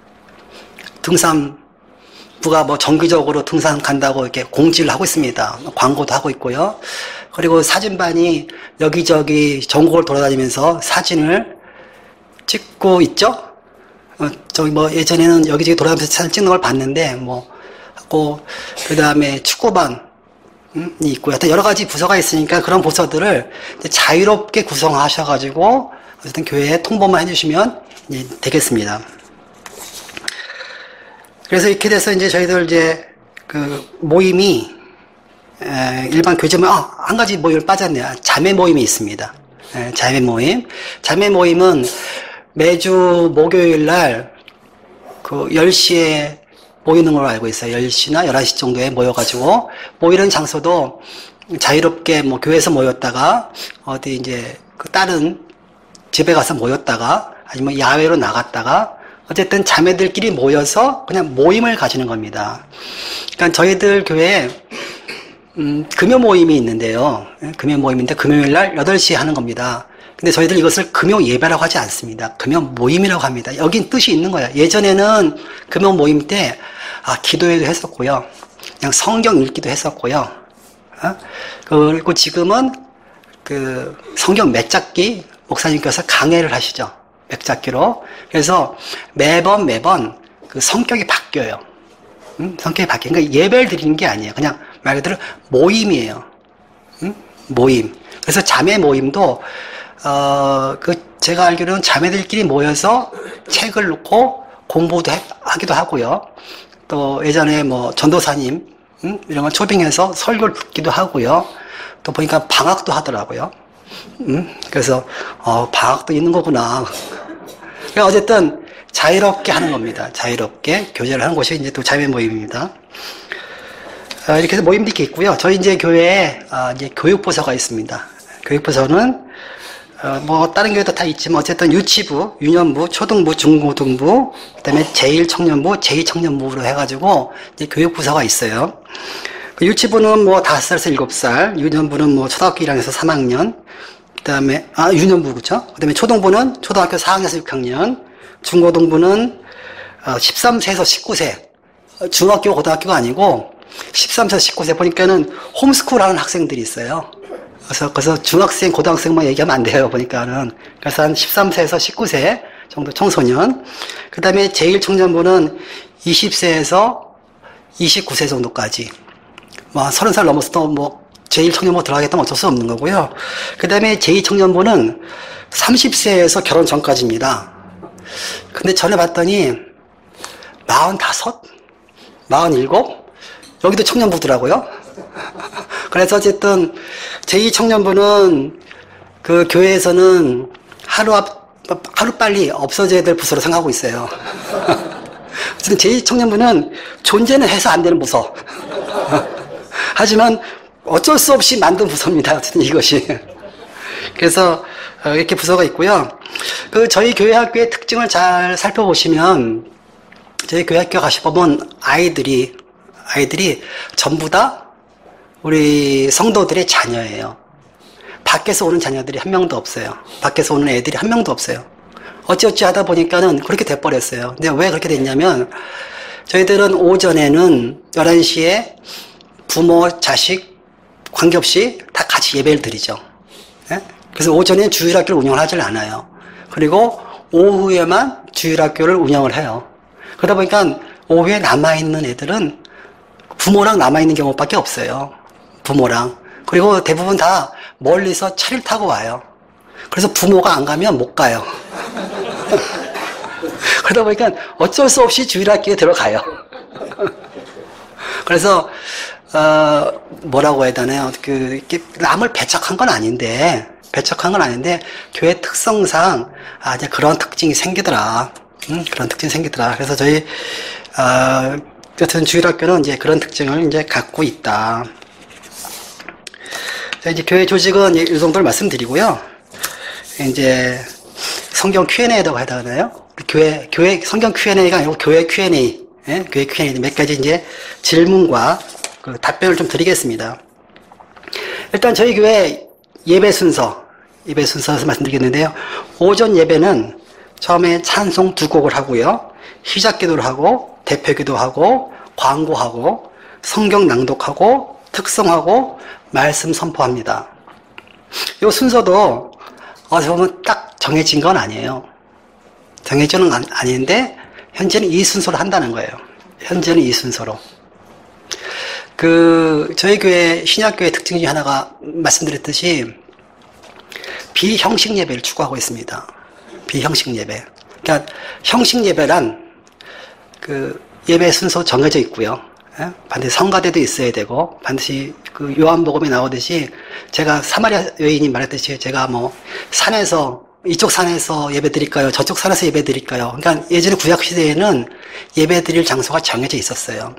등산부가 뭐 정기적으로 등산 간다고 이렇게 공지를 하고 있습니다. 광고도 하고 있고요. 그리고 사진반이 여기저기 전국을 돌아다니면서 사진을 찍고 있죠? 저기 뭐 예전에는 여기저기 돌아다니면서 사진 찍는 걸 봤는데 뭐 하고 그 다음에 축구반이 있고요. 하여튼 여러 가지 부서가 있으니까 그런 부서들을 자유롭게 구성하셔가지고 어쨌든 교회에 통보만 해주시면 이제 되겠습니다. 그래서 이렇게 돼서 이제 저희들 이제 그 모임이 일반 교제 모임, 한 가지 모임을 빠졌네요. 자매 모임이 있습니다. 자매 모임. 자매 모임은 매주 목요일 날 그 10시에 모이는 걸로 알고 있어요. 10시나 11시 정도에 모여가지고 모이는 장소도 자유롭게 뭐 교회에서 모였다가 어디 이제 그 다른 집에 가서 모였다가 아니면 야외로 나갔다가 어쨌든 자매들끼리 모여서 그냥 모임을 가지는 겁니다. 그러니까 저희들 교회에 금요 모임이 있는데요. 금요 모임인데 금요일 날 8시에 하는 겁니다. 근데 저희들 이것을 금요 예배라고 하지 않습니다. 금요 모임이라고 합니다. 여긴 뜻이 있는 거예요. 예전에는 금요 모임 때 기도회도 했었고요. 그냥 성경 읽기도 했었고요. 그리고 지금은 그 성경 맺잡기 목사님께서 강해를 하시죠. 맺잡기로. 그래서 매번 그 성격이 바뀌어요. 성격이 바뀌어요. 그러니까 예배를 드리는 게 아니에요. 그냥 말 그대로 모임이에요. 모임. 그래서 자매 모임도 제가 알기로는 자매들끼리 모여서 책을 놓고 공부도 하기도 하고요. 또 예전에 뭐 전도사님 이런 걸 초빙해서 설교를 듣기도 하고요. 또 보니까 방학도 하더라고요. 그래서 방학도 있는 거구나. 어쨌든 자유롭게 하는 겁니다. 자유롭게 교제를 하는 곳이 이제 또 자유의 모임입니다. 이렇게 해서 모임도 이렇게 있고요. 저희 이제 교회에 이제 교육부서가 있습니다. 교육부서는 뭐 다른 교회도 다 있지만 어쨌든 유치부, 유년부, 초등부, 중고등부, 그다음에 제1청년부, 제2청년부로 해가지고 이제 교육부서가 있어요. 유치부는 뭐 5살에서 7살, 유년부는 뭐 초등학교 1학년에서 3학년, 그다음에 유년부 그렇죠? 그다음에 초등부는 초등학교 4학년에서 6학년, 중고등부는 13세에서 19세, 중학교 고등학교가 아니고 13세에서 19세 보니까는 홈스쿨 하는 학생들이 있어요. 그래서 중학생, 고등학생만 얘기하면 안 돼요, 보니까는. 그래서 한 13세에서 19세 정도 청소년. 그 다음에 제1청년부는 20세에서 29세 정도까지. 뭐, 30살 넘었어도 뭐, 제1청년부 들어가겠다면 어쩔 수 없는 거고요. 그 다음에 제2청년부는 30세에서 결혼 전까지입니다. 근데 전에 봤더니, 45? 47? 여기도 청년부더라고요. 그래서 어쨌든 제2청년부는 그 교회에서는 하루빨리 없어져야 될 부서로 생각하고 있어요. 어쨌든 제2청년부는 존재는 해서 안 되는 부서. 하지만 어쩔 수 없이 만든 부서입니다. 어쨌든 이것이. 그래서 이렇게 부서가 있고요. 저희 교회 학교의 특징을 잘 살펴보시면 저희 교회 학교 가시보면 아이들이 전부 다 우리 성도들의 자녀예요. 밖에서 오는 자녀들이 한 명도 없어요. 밖에서 오는 애들이 한 명도 없어요. 어찌어찌 하다 보니까는 그렇게 돼버렸어요. 근데 왜 그렇게 됐냐면 저희들은 오전에는 11시에 부모, 자식 관계없이 다 같이 예배를 드리죠. 예? 그래서 오전에 주일학교를 운영을 하질 않아요. 그리고 오후에만 주일학교를 운영을 해요. 그러다 보니까 오후에 남아있는 애들은 부모랑 남아있는 경우밖에 없어요. 부모랑. 그리고 대부분 다 멀리서 차를 타고 와요. 그래서 부모가 안 가면 못 가요. 그러다 보니까 어쩔 수 없이 주일학교에 들어가요. 그래서 뭐라고 해야 되나요? 이렇게 남을 배척한 건 아닌데 교회 특성상 이제 그런 특징이 생기더라. 그런 특징이 생기더라. 그래서 저희 같은 주일학교는 이제 그런 특징을 이제 갖고 있다. 자, 이제 교회 조직은 이 정도를 말씀드리고요. 이제 성경 Q&A라고 해야 되나요? 교회 성경 Q&A가 아니고 교회 Q&A, 예? 교회 Q&A 몇 가지 이제 질문과 그 답변을 좀 드리겠습니다. 일단 저희 교회 예배 순서에서 말씀드리겠는데요. 오전 예배는 처음에 찬송 2곡을 하고요. 시작기도를 하고 대표기도하고 광고하고 성경 낭독하고 특성하고 말씀 선포합니다. 이 순서도 어디서 보면 딱 정해진 건 아니에요. 정해진 건 아닌데 현재는 이 순서로 한다는 거예요. 현재는 이 순서로. 저희 교회 신약교회 특징 중에 하나가 말씀드렸듯이 비형식 예배를 추구하고 있습니다. 비형식 예배. 그러니까 형식 예배란 예배 순서 정해져 있고요. 예? 반드시 성가대도 있어야 되고, 반드시 요한복음에 나오듯이, 제가 사마리아 여인이 말했듯이, 제가 뭐, 이쪽 산에서 예배 드릴까요? 저쪽 산에서 예배 드릴까요? 그러니까 예전에 구약시대에는 예배 드릴 장소가 정해져 있었어요.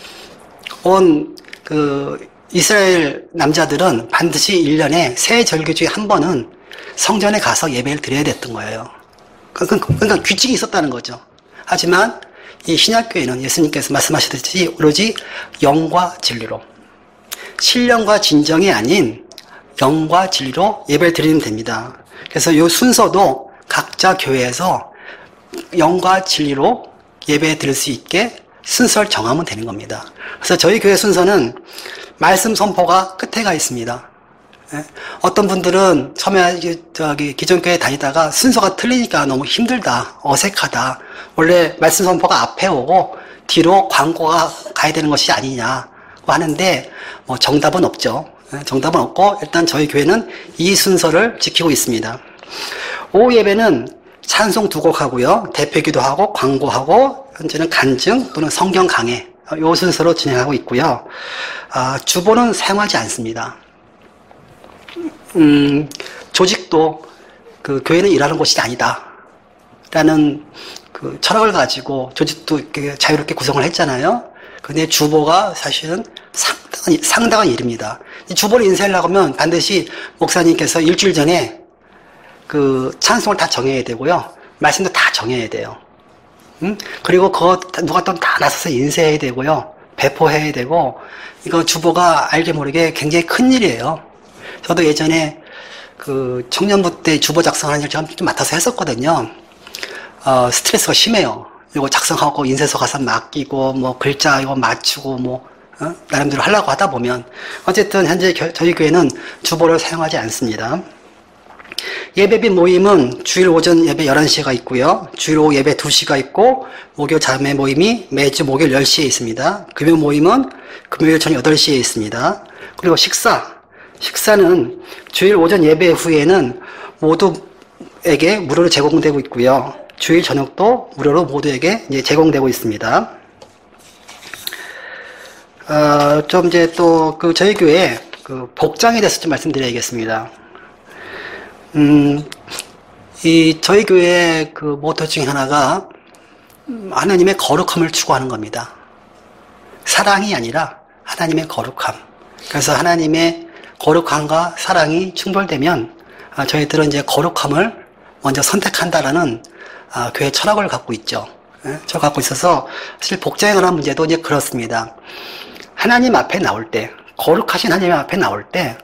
이스라엘 남자들은 반드시 1년에 새 절기 중에 한 번은 성전에 가서 예배를 드려야 됐던 거예요. 그러니까 규칙이 있었다는 거죠. 하지만 이 신약교회는 예수님께서 말씀하셨듯이 오로지 영과 진리로, 신령과 진정이 아닌 영과 진리로 예배를 드리면 됩니다. 그래서 이 순서도 각자 교회에서 영과 진리로 예배 드릴 수 있게 순서를 정하면 되는 겁니다. 그래서 저희 교회 순서는 말씀 선포가 끝에 가 있습니다. 어떤 분들은 처음에 기존 교회 다니다가 순서가 틀리니까 너무 힘들다, 어색하다. 원래 말씀 선포가 앞에 오고 뒤로 광고가 가야 되는 것이 아니냐고 하는데 뭐 정답은 없죠. 정답은 없고 일단 저희 교회는 이 순서를 지키고 있습니다. 오후 예배는 찬송 2곡 하고요. 대표기도 하고 광고하고 현재는 간증 또는 성경 강해 이 순서로 진행하고 있고요. 주보는 사용하지 않습니다. 조직도 교회는 일하는 곳이 아니다 라는 그 철학을 가지고 조직도 이렇게 자유롭게 구성을 했잖아요. 근데 주보가 사실은 상당한 일입니다. 이 주보를 인쇄하려고 하면 반드시 목사님께서 일주일 전에 그 찬송을 다 정해야 되고요. 말씀도 다 정해야 돼요. 그리고 그거 누가 또 다 나서서 인쇄해야 되고요. 배포해야 되고, 이거 주보가 알게 모르게 굉장히 큰 일이에요. 저도 예전에 그 청년부 때 주보 작성하는 일 좀 맡아서 했었거든요. 스트레스가 심해요. 이거 작성하고 인쇄소 가서 맡기고, 뭐 글자 이거 맞추고, 뭐 나름대로 하려고 하다 보면, 어쨌든 현재 저희 교회는 주보를 사용하지 않습니다. 예배비 모임은 주일 오전 예배 11시가 있고요. 주일 오후 예배 2시가 있고, 목요 자매 모임이 매주 목요일 10시에 있습니다. 금요 모임은 금요일 저녁 8시에 있습니다. 그리고 식사는 주일 오전 예배 후에는 모두에게 무료로 제공되고 있고요. 주일 저녁도 무료로 모두에게 이제 제공되고 있습니다. 좀 이제 또 그 저희 교회 그 복장에 대해서 좀 말씀드려야겠습니다. 저희 교회 그 모토 중에 하나가 하나님의 거룩함을 추구하는 겁니다. 사랑이 아니라 하나님의 거룩함. 그래서 하나님의 거룩함과 사랑이 충돌되면 저희들은 이제 거룩함을 먼저 선택한다라는 교회 철학을 갖고 있죠. 저 갖고 있어서 사실 복장에 관한 문제도 이제 그렇습니다. 하나님 앞에 나올 때, 거룩하신 하나님 앞에 나올 때,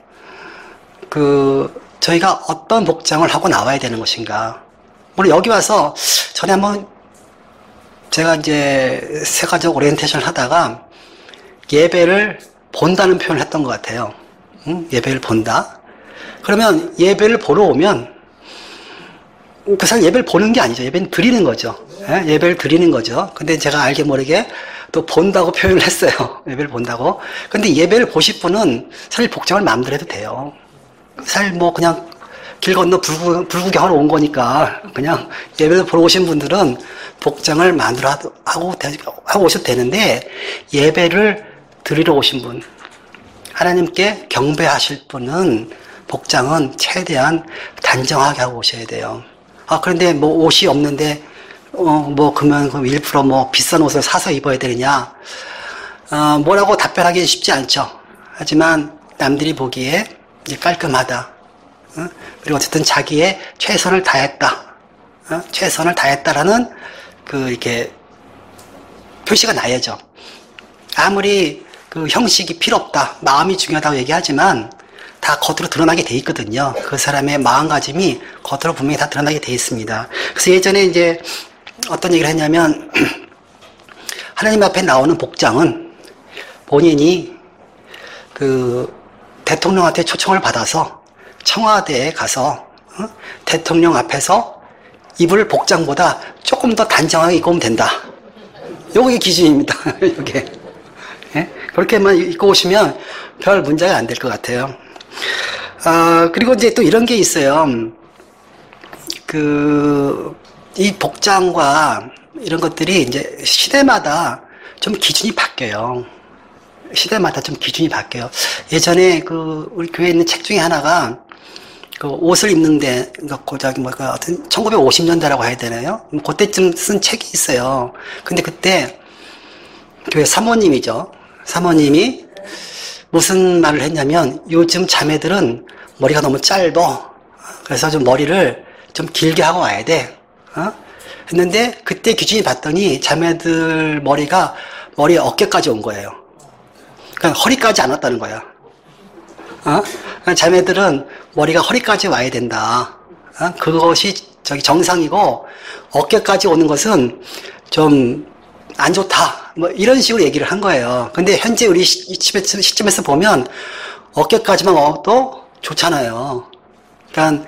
저희가 어떤 복장을 하고 나와야 되는 것인가. 물론 여기 와서 전에 한번 제가 이제 세가족 오리엔테이션을 하다가 예배를 본다는 표현을 했던 것 같아요. 예배를 본다. 그러면 예배를 보러 오면 그 사람 예배를 보는 게 아니죠. 예배는 드리는 거죠. 예배를 드리는 거죠. 근데 제가 알게 모르게 또 본다고 표현을 했어요. 예배를 본다고. 근데 예배를 보실 분은 사실 복장을 마음대로 해도 돼요. 사실 뭐 그냥 길 건너 불구경하러 온 거니까 그냥 예배를 보러 오신 분들은 복장을 마음대로 하고 오셔도 되는데, 예배를 드리러 오신 분, 하나님께 경배하실 분은 복장은 최대한 단정하게 하고 오셔야 돼요. 그런데 뭐 옷이 없는데 그러면 일부러 뭐 비싼 옷을 사서 입어야 되느냐? 뭐라고 답변하기 쉽지 않죠. 하지만 남들이 보기에 이제 깔끔하다. 그리고 어쨌든 자기의 최선을 다했다. 최선을 다했다라는 이렇게 표시가 나야죠. 아무리 그 형식이 필요 없다, 마음이 중요하다고 얘기하지만 다 겉으로 드러나게 돼 있거든요. 그 사람의 마음가짐이 겉으로 분명히 다 드러나게 돼 있습니다. 그래서 예전에 이제 어떤 얘기를 했냐면, 하나님 앞에 나오는 복장은 본인이 대통령한테 초청을 받아서 청와대에 가서 대통령 앞에서 입을 복장보다 조금 더 단정하게 입고 오면 된다. 요게 기준입니다. 요게. 그렇게만 입고 오시면 별 문제가 안 될 것 같아요. 그리고 이제 또 이런 게 있어요. 이 복장과 이런 것들이 이제 시대마다 좀 기준이 바뀌어요. 시대마다 좀 기준이 바뀌어요. 예전에 우리 교회에 있는 책 중에 하나가 옷을 입는데, 하여튼 1950년대라고 해야 되나요? 그때쯤 쓴 책이 있어요. 근데 그때 교회 사모님이죠. 사모님이 무슨 말을 했냐면, 요즘 자매들은 머리가 너무 짧어. 그래서 좀 머리를 좀 길게 하고 와야 돼. 했는데 그때 기준이 봤더니 자매들 머리 어깨까지 온 거예요. 그러니까 허리까지 안 왔다는 거야. 자매들은 머리가 허리까지 와야 된다. 그것이 정상이고, 어깨까지 오는 것은 좀 안 좋다. 뭐 이런 식으로 얘기를 한 거예요. 근데 현재 우리 시점에서 보면 어깨까지만 와도 좋잖아요. 그러니까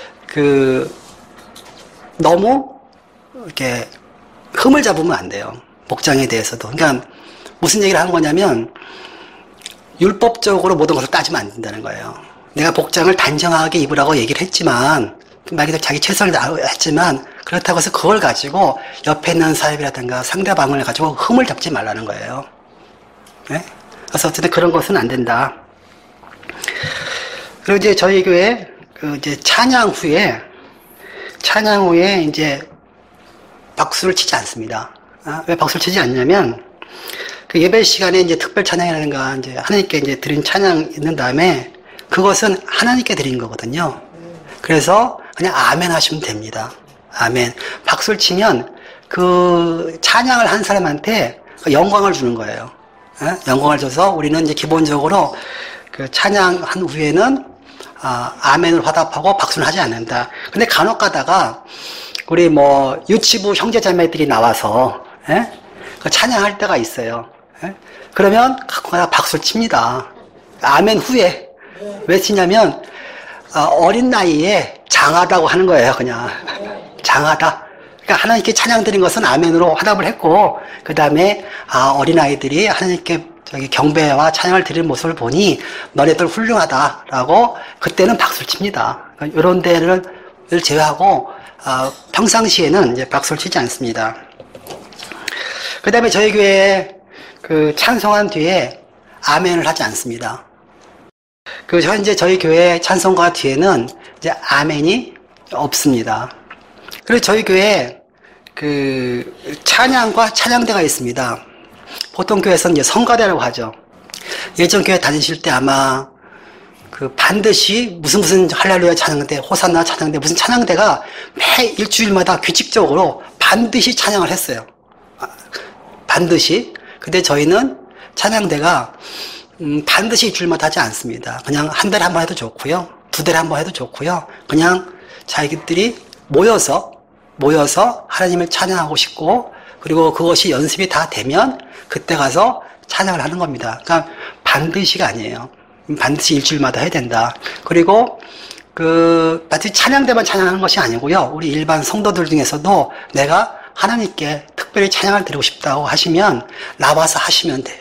너무 이렇게 흠을 잡으면 안 돼요. 복장에 대해서도. 그러니까 무슨 얘기를 하는 거냐면, 율법적으로 모든 것을 따지면 안 된다는 거예요. 내가 복장을 단정하게 입으라고 얘기를 했지만, 말 그대로 자기 최선을 다했지만, 그렇다고 해서 그걸 가지고 옆에 있는 사람이라든가 상대방을 가지고 흠을 잡지 말라는 거예요. 네? 그래서 어쨌든 그런 것은 안 된다. 그리고 이제 저희 교회 이제 찬양 후에 이제 박수를 치지 않습니다. 왜 박수를 치지 않냐면, 그 예배 시간에 이제 특별 찬양이라든가, 이제 하나님께 이제 드린 찬양 있는 다음에, 그것은 하나님께 드린 거거든요. 그래서 그냥 아멘 하시면 됩니다. 아멘. 박수를 치면 그 찬양을 한 사람한테 영광을 주는 거예요. 영광을 줘서 우리는 이제 기본적으로 그 찬양한 후에는 아멘을 화답하고 박수는 하지 않는다. 근데 간혹 가다가 우리 뭐 유치부 형제자매들이 나와서 그 찬양할 때가 있어요. 그러면 가끔 가다 박수를 칩니다. 아멘 후에. 왜 치냐면 어린 나이에 장하다고 하는 거예요. 그냥 장하다. 그러니까 하나님께 찬양 드린 것은 아멘으로 화답을 했고, 그 다음에 어린아이들이 하나님께 경배와 찬양을 드리는 모습을 보니 너네들 훌륭하다라고 그때는 박수를 칩니다. 그러니까 이런 데를 제외하고 평상시에는 이제 박수를 치지 않습니다. 그 다음에 저희 교회에 그 찬송한 뒤에 아멘을 하지 않습니다. 그 현재 저희 교회 찬송가 뒤에는 이제 아멘이 없습니다. 그리고 저희 교회에 그 찬양과 찬양대가 있습니다. 보통 교회에서는 이제 성가대라고 하죠. 예전 교회 다니실 때 아마 그 반드시 무슨 할렐루야 찬양대, 호산나 찬양대, 무슨 찬양대가 매 일주일마다 규칙적으로 반드시 찬양을 했어요. 반드시. 근데 저희는 찬양대가 반드시 일주일마다 하지 않습니다. 그냥 한 달에 한 번 해도 좋고요. 두 달에 한 번 해도 좋고요. 그냥 자기들이 모여서 하나님을 찬양하고 싶고, 그리고 그것이 연습이 다 되면 그때 가서 찬양을 하는 겁니다. 그러니까 반드시가 아니에요. 반드시 일주일마다 해야 된다. 그리고 반드시 찬양대만 찬양하는 것이 아니고요. 우리 일반 성도들 중에서도 내가 하나님께 특별히 찬양을 드리고 싶다고 하시면 나와서 하시면 돼요.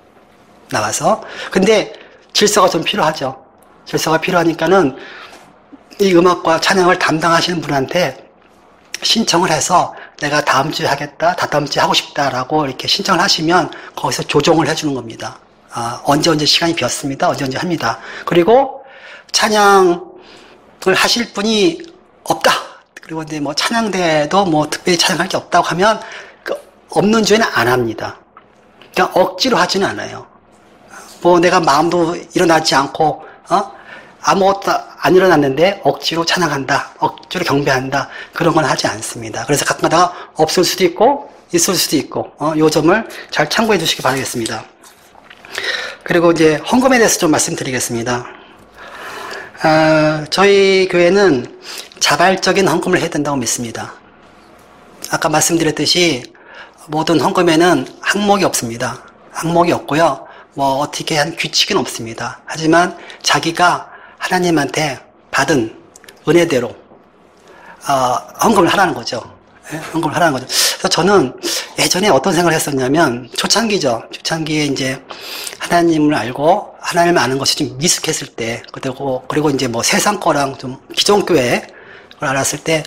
나와서. 근데 질서가 좀 필요하죠. 질서가 필요하니까는 이 음악과 찬양을 담당하시는 분한테 신청을 해서 내가 다음 주에 하겠다, 다다음 주에 하고 싶다라고 이렇게 신청을 하시면 거기서 조정을 해주는 겁니다. 언제 시간이 비었습니다. 언제 합니다. 그리고 찬양을 하실 분이 없다. 그리고 이제 뭐 찬양대도 뭐 특별히 찬양할 게 없다고 하면 그 없는 주에는 안 합니다. 그냥 억지로 하지는 않아요. 뭐 내가 마음도 일어나지 않고 아무것도 안 일어났는데 억지로 찬양한다, 억지로 경배한다, 그런 건 하지 않습니다. 그래서 가끔가다가 없을 수도 있고 있을 수도 있고 요 점을 잘 참고해 주시기 바라겠습니다. 그리고 이제 헌금에 대해서 좀 말씀드리겠습니다. 저희 교회는 자발적인 헌금을 해야 된다고 믿습니다. 아까 말씀드렸듯이 모든 헌금에는 항목이 없습니다. 항목이 없고요. 뭐 어떻게 한 규칙은 없습니다. 하지만 자기가 하나님한테 받은 은혜대로 헌금을 하라는 거죠. 헌금을 하라는 거죠. 그래서 저는 예전에 어떤 생각을 했었냐면 초창기죠. 초창기에 이제 하나님을 알고 하나님을 아는 것이 좀 미숙했을 때, 그리고 이제 뭐 세상 거랑 좀 기존 교회를 알았을 때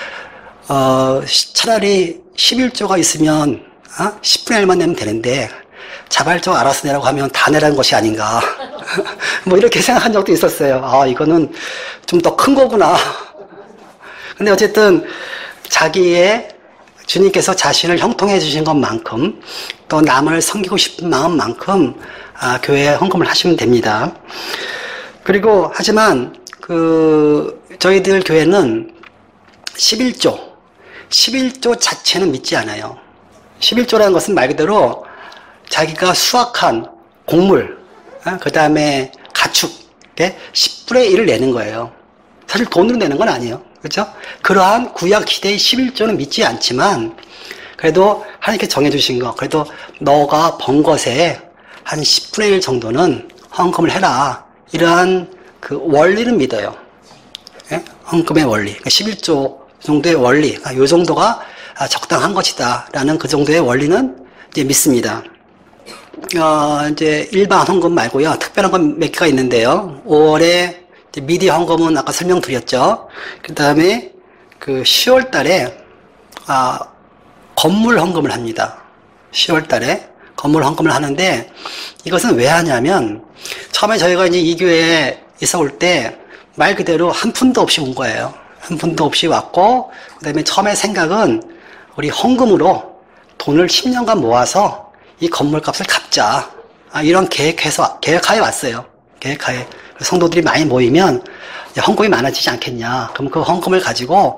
차라리 11조가 있으면 10분의 1만 내면 되는데 자발적으로 알아서 내라고 하면 다 내라는 것이 아닌가. 뭐 이렇게 생각한 적도 있었어요. 이거는 좀 더 큰 거구나. 근데 어쨌든 자기의 주님께서 자신을 형통해 주신 것만큼 또 남을 섬기고 싶은 마음만큼 교회에 헌금을 하시면 됩니다. 그리고 하지만 저희들 교회는 11조 자체는 믿지 않아요. 11조라는 것은 말 그대로 자기가 수확한 곡물, 그 다음에 가축의 10분의 1을 내는 거예요. 사실 돈으로 내는 건 아니에요. 그렇죠? 그러한 구약 시대의 11조는 믿지 않지만 그래도 하나님께 정해주신 거, 그래도 너가 번 것에 한 10분의 1 정도는 헌금을 해라. 이러한 그 원리는 믿어요. 예? 헌금의 원리. 11조 정도의 원리. 이 정도가 적당한 것이다. 라는 그 정도의 원리는 이제 믿습니다. 이제 일반 헌금 말고요. 특별한 건 몇 개가 있는데요. 5월에 미디 헌금은 아까 설명드렸죠. 그 다음에 10월 달에, 건물 헌금을 합니다. 10월 달에 건물 헌금을 하는데 이것은 왜 하냐면 처음에 저희가 이제 이 교회에 있어 올 때 말 그대로 한 푼도 없이 온 거예요. 한 푼도 없이 왔고, 그 다음에 처음에 생각은 우리 헌금으로 돈을 10년간 모아서 이 건물 값을 갚자. 이런 계획하에 왔어요. 계획하에. 성도들이 많이 모이면 헌금이 많아지지 않겠냐. 그럼 그 헌금을 가지고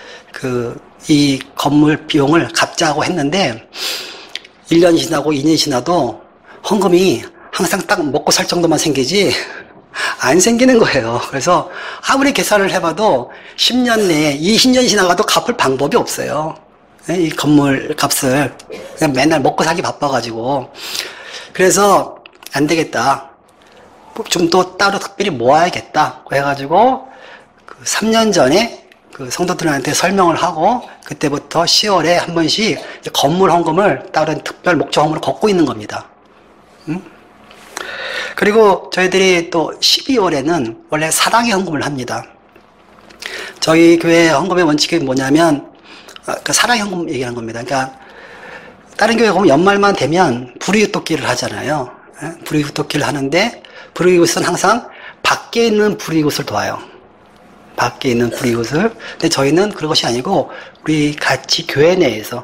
이 건물 비용을 갚자고 했는데 1년이 지나고 2년이 지나도 헌금이 항상 딱 먹고 살 정도만 생기지 안 생기는 거예요. 그래서 아무리 계산을 해봐도 10년 내에 20년이 지나가도 갚을 방법이 없어요. 이 건물 값을 그냥 맨날 먹고 살기 바빠가지고. 그래서 안 되겠다. 좀 더 따로 특별히 모아야겠다. 해가지고 3년 전에 성도들한테 설명을 하고 그때부터 10월에 한 번씩 건물 헌금을 다른 특별 목적 헌금으로 걷고 있는 겁니다. 그리고 저희들이 또 12월에는 원래 사랑의 헌금을 합니다. 저희 교회 헌금의 원칙이 뭐냐면 사랑의 헌금 얘기하는 겁니다. 그러니까 다른 교회 보면 연말만 되면 불이웃돕기를 하잖아요. 불이웃돕기를 하는데 불이웃은 항상 밖에 있는 불이웃을 도와요. 밖에 있는 불이웃을. 근데 저희는 그런 것이 아니고 우리 같이 교회 내에서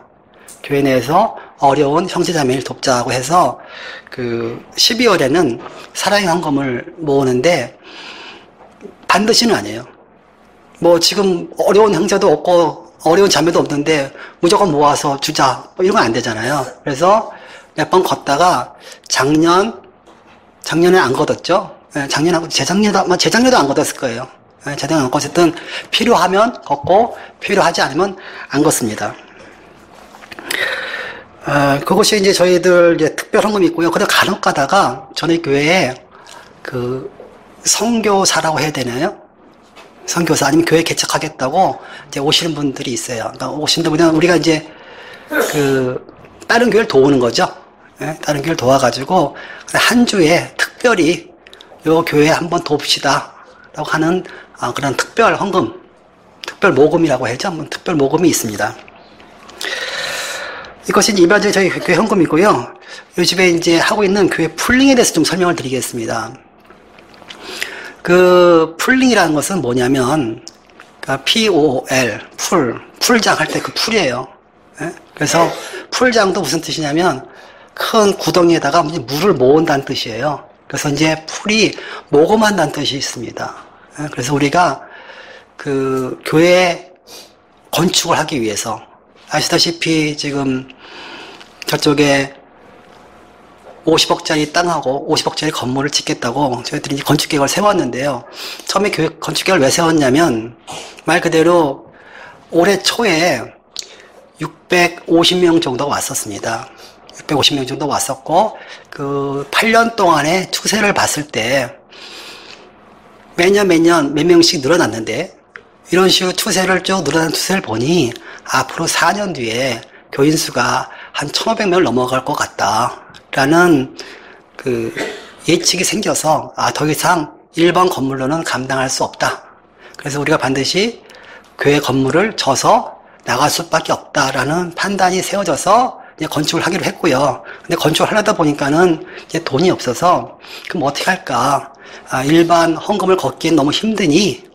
어려운 형제자매를 돕자고 해서 12월에는 사랑의 헌금을 모으는데 반드시는 아니에요. 뭐 지금 어려운 형제도 없고 어려운 자매도 없는데 무조건 모아서 주자 이런 건 안 되잖아요. 그래서 몇 번 걷다가 작년에 안 걷었죠. 작년하고 재작년도 안 걷었을 거예요. 재작년 안 걷었든 필요하면 걷고 필요하지 않으면 안 걷습니다. 그것이 이제 저희들 이제 특별 헌금이 있고요. 그리고 간혹 가다가 저희 교회에 선교사라고 해야 되나요? 선교사 아니면 교회 개척하겠다고 이제 오시는 분들이 있어요. 그러니까 오시는 분들은 우리가 이제 다른 교회를 도우는 거죠. 다른 교회를 도와가지고 한 주에 특별히 요 교회 한번 돕시다 라고 하는 그런 특별 헌금, 특별 모금이라고 하죠. 특별 모금이 있습니다. 이것이 일반적인 저희 교회 헌금이고요. 요즘에 이제 하고 있는 교회 풀링에 대해서 좀 설명을 드리겠습니다. 풀링이라는 것은 뭐냐면, POL, 풀장 할 때 풀이에요. 그래서 풀장도 무슨 뜻이냐면, 큰 구덩이에다가 물을 모은다는 뜻이에요. 그래서 이제 풀이 모금한다는 뜻이 있습니다. 그래서 우리가 교회 건축을 하기 위해서, 아시다시피 지금 저쪽에 50억짜리 땅하고 50억짜리 건물을 짓겠다고 저희들이 이제 건축 계획을 세웠는데요. 처음에 건축 계획을 왜 세웠냐면 말 그대로 올해 초에 650명 정도가 왔었습니다. 650명 정도 왔었고 8년 동안의 추세를 봤을 때 매년 몇 명씩 늘어났는데 이런 식으로 쭉 늘어난 추세를 보니 앞으로 4년 뒤에 교인 수가 한 1,500명을 넘어갈 것 같다라는 예측이 생겨서 더 이상 일반 건물로는 감당할 수 없다. 그래서 우리가 반드시 교회 건물을 져서 나갈 수밖에 없다라는 판단이 세워져서 이제 건축을 하기로 했고요. 근데 건축을 하려다 보니까는 이제 돈이 없어서 그럼 어떻게 할까? 일반 헌금을 걷기엔 너무 힘드니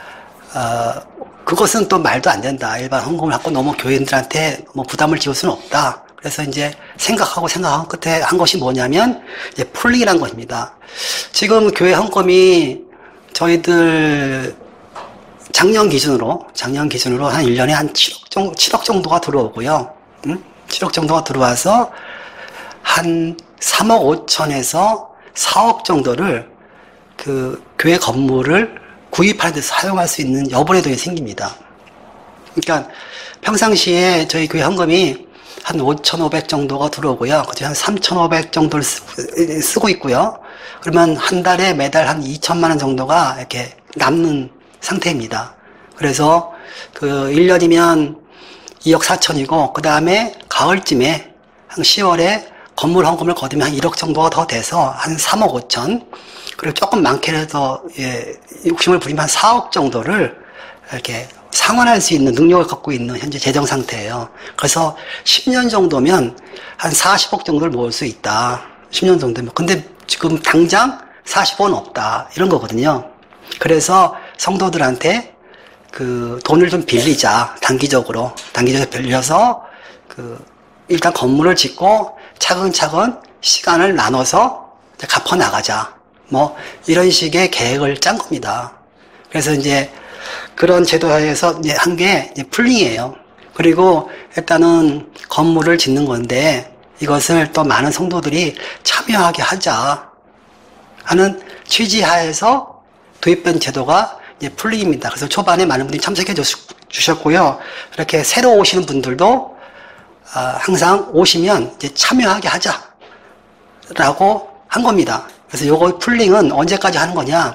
그것은 또 말도 안 된다. 일반 헌금을 하고 너무 교인들한테 뭐 부담을 지울 수는 없다. 그래서 이제 생각하고 끝에 한 것이 뭐냐면 이제 풀링이라는 것입니다. 지금 교회 헌금이 저희들 작년 기준으로 한 1년에 한 7억 정도가 들어오고요. 7억 정도가 들어와서 한 3억 5천에서 4억 정도를 교회 건물을 구입하는 데서 사용할 수 있는 여분의 돈이 생깁니다. 그러니까 평상시에 저희 교회 헌금이 한 5,500 정도가 들어오고요. 그중에 한 3,500 정도를 쓰고 있고요. 그러면 한 달에 매달 한 2천만 원 정도가 이렇게 남는 상태입니다. 그래서 1년이면 2억 4천이고 그 다음에 가을쯤에 한 10월에 건물 헌금을 거두면 한 1억 정도가 더 돼서 한 3억 5천 그리고 조금 많게라도 욕심을 부리면 한 4억 정도를 이렇게 상환할 수 있는 능력을 갖고 있는 현재 재정 상태예요. 그래서 10년 정도면 한 40억 정도를 모을 수 있다. 10년 정도면. 근데 지금 당장 40억은 없다. 이런 거거든요. 그래서 성도들한테 돈을 좀 빌리자. 단기적으로 빌려서 일단 건물을 짓고 차근차근 시간을 나눠서 이제 갚아 나가자. 뭐 이런 식의 계획을 짠 겁니다. 그래서 이제 그런 제도하에서 이제 한 게 풀링이에요. 그리고 일단은 건물을 짓는 건데 이것을 또 많은 성도들이 참여하게 하자 하는 취지하에서 도입된 제도가 이제 풀링입니다. 그래서 초반에 많은 분들이 참석해 주셨고요. 이렇게 새로 오시는 분들도 항상 오시면 이제 참여하게 하자라고 한 겁니다. 그래서 요거 풀링은 언제까지 하는 거냐?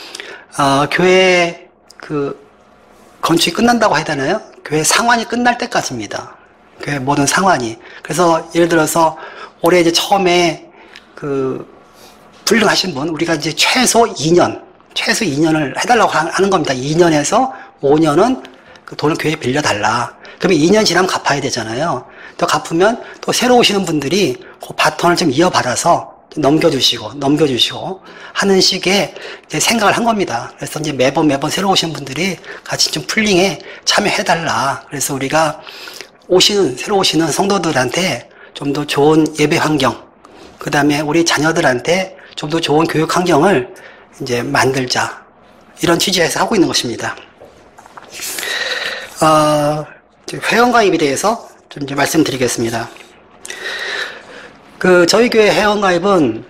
교회 건축이 끝난다고 해야 되나요? 교회 상환이 끝날 때까지입니다. 교회 모든 상환이. 그래서 예를 들어서 올해 이제 처음에 풀링하신 분, 우리가 이제 최소 2년을 해달라고 하는 겁니다. 2년에서 5년은 돈을 교회에 빌려달라. 그러면 2년 지나면 갚아야 되잖아요. 또 갚으면 또 새로 오시는 분들이 그 바톤을 좀 이어받아서 넘겨주시고 하는 식의 이제 생각을 한 겁니다. 그래서 이제 매번 새로 오시는 분들이 같이 좀 풀링에 참여해달라. 그래서 우리가 새로 오시는 성도들한테 좀 더 좋은 예배 환경, 그 다음에 우리 자녀들한테 좀 더 좋은 교육 환경을 이제 만들자. 이런 취지에서 하고 있는 것입니다. 회원가입에 대해서 좀 이제 말씀드리겠습니다. 저희 교회 회원가입은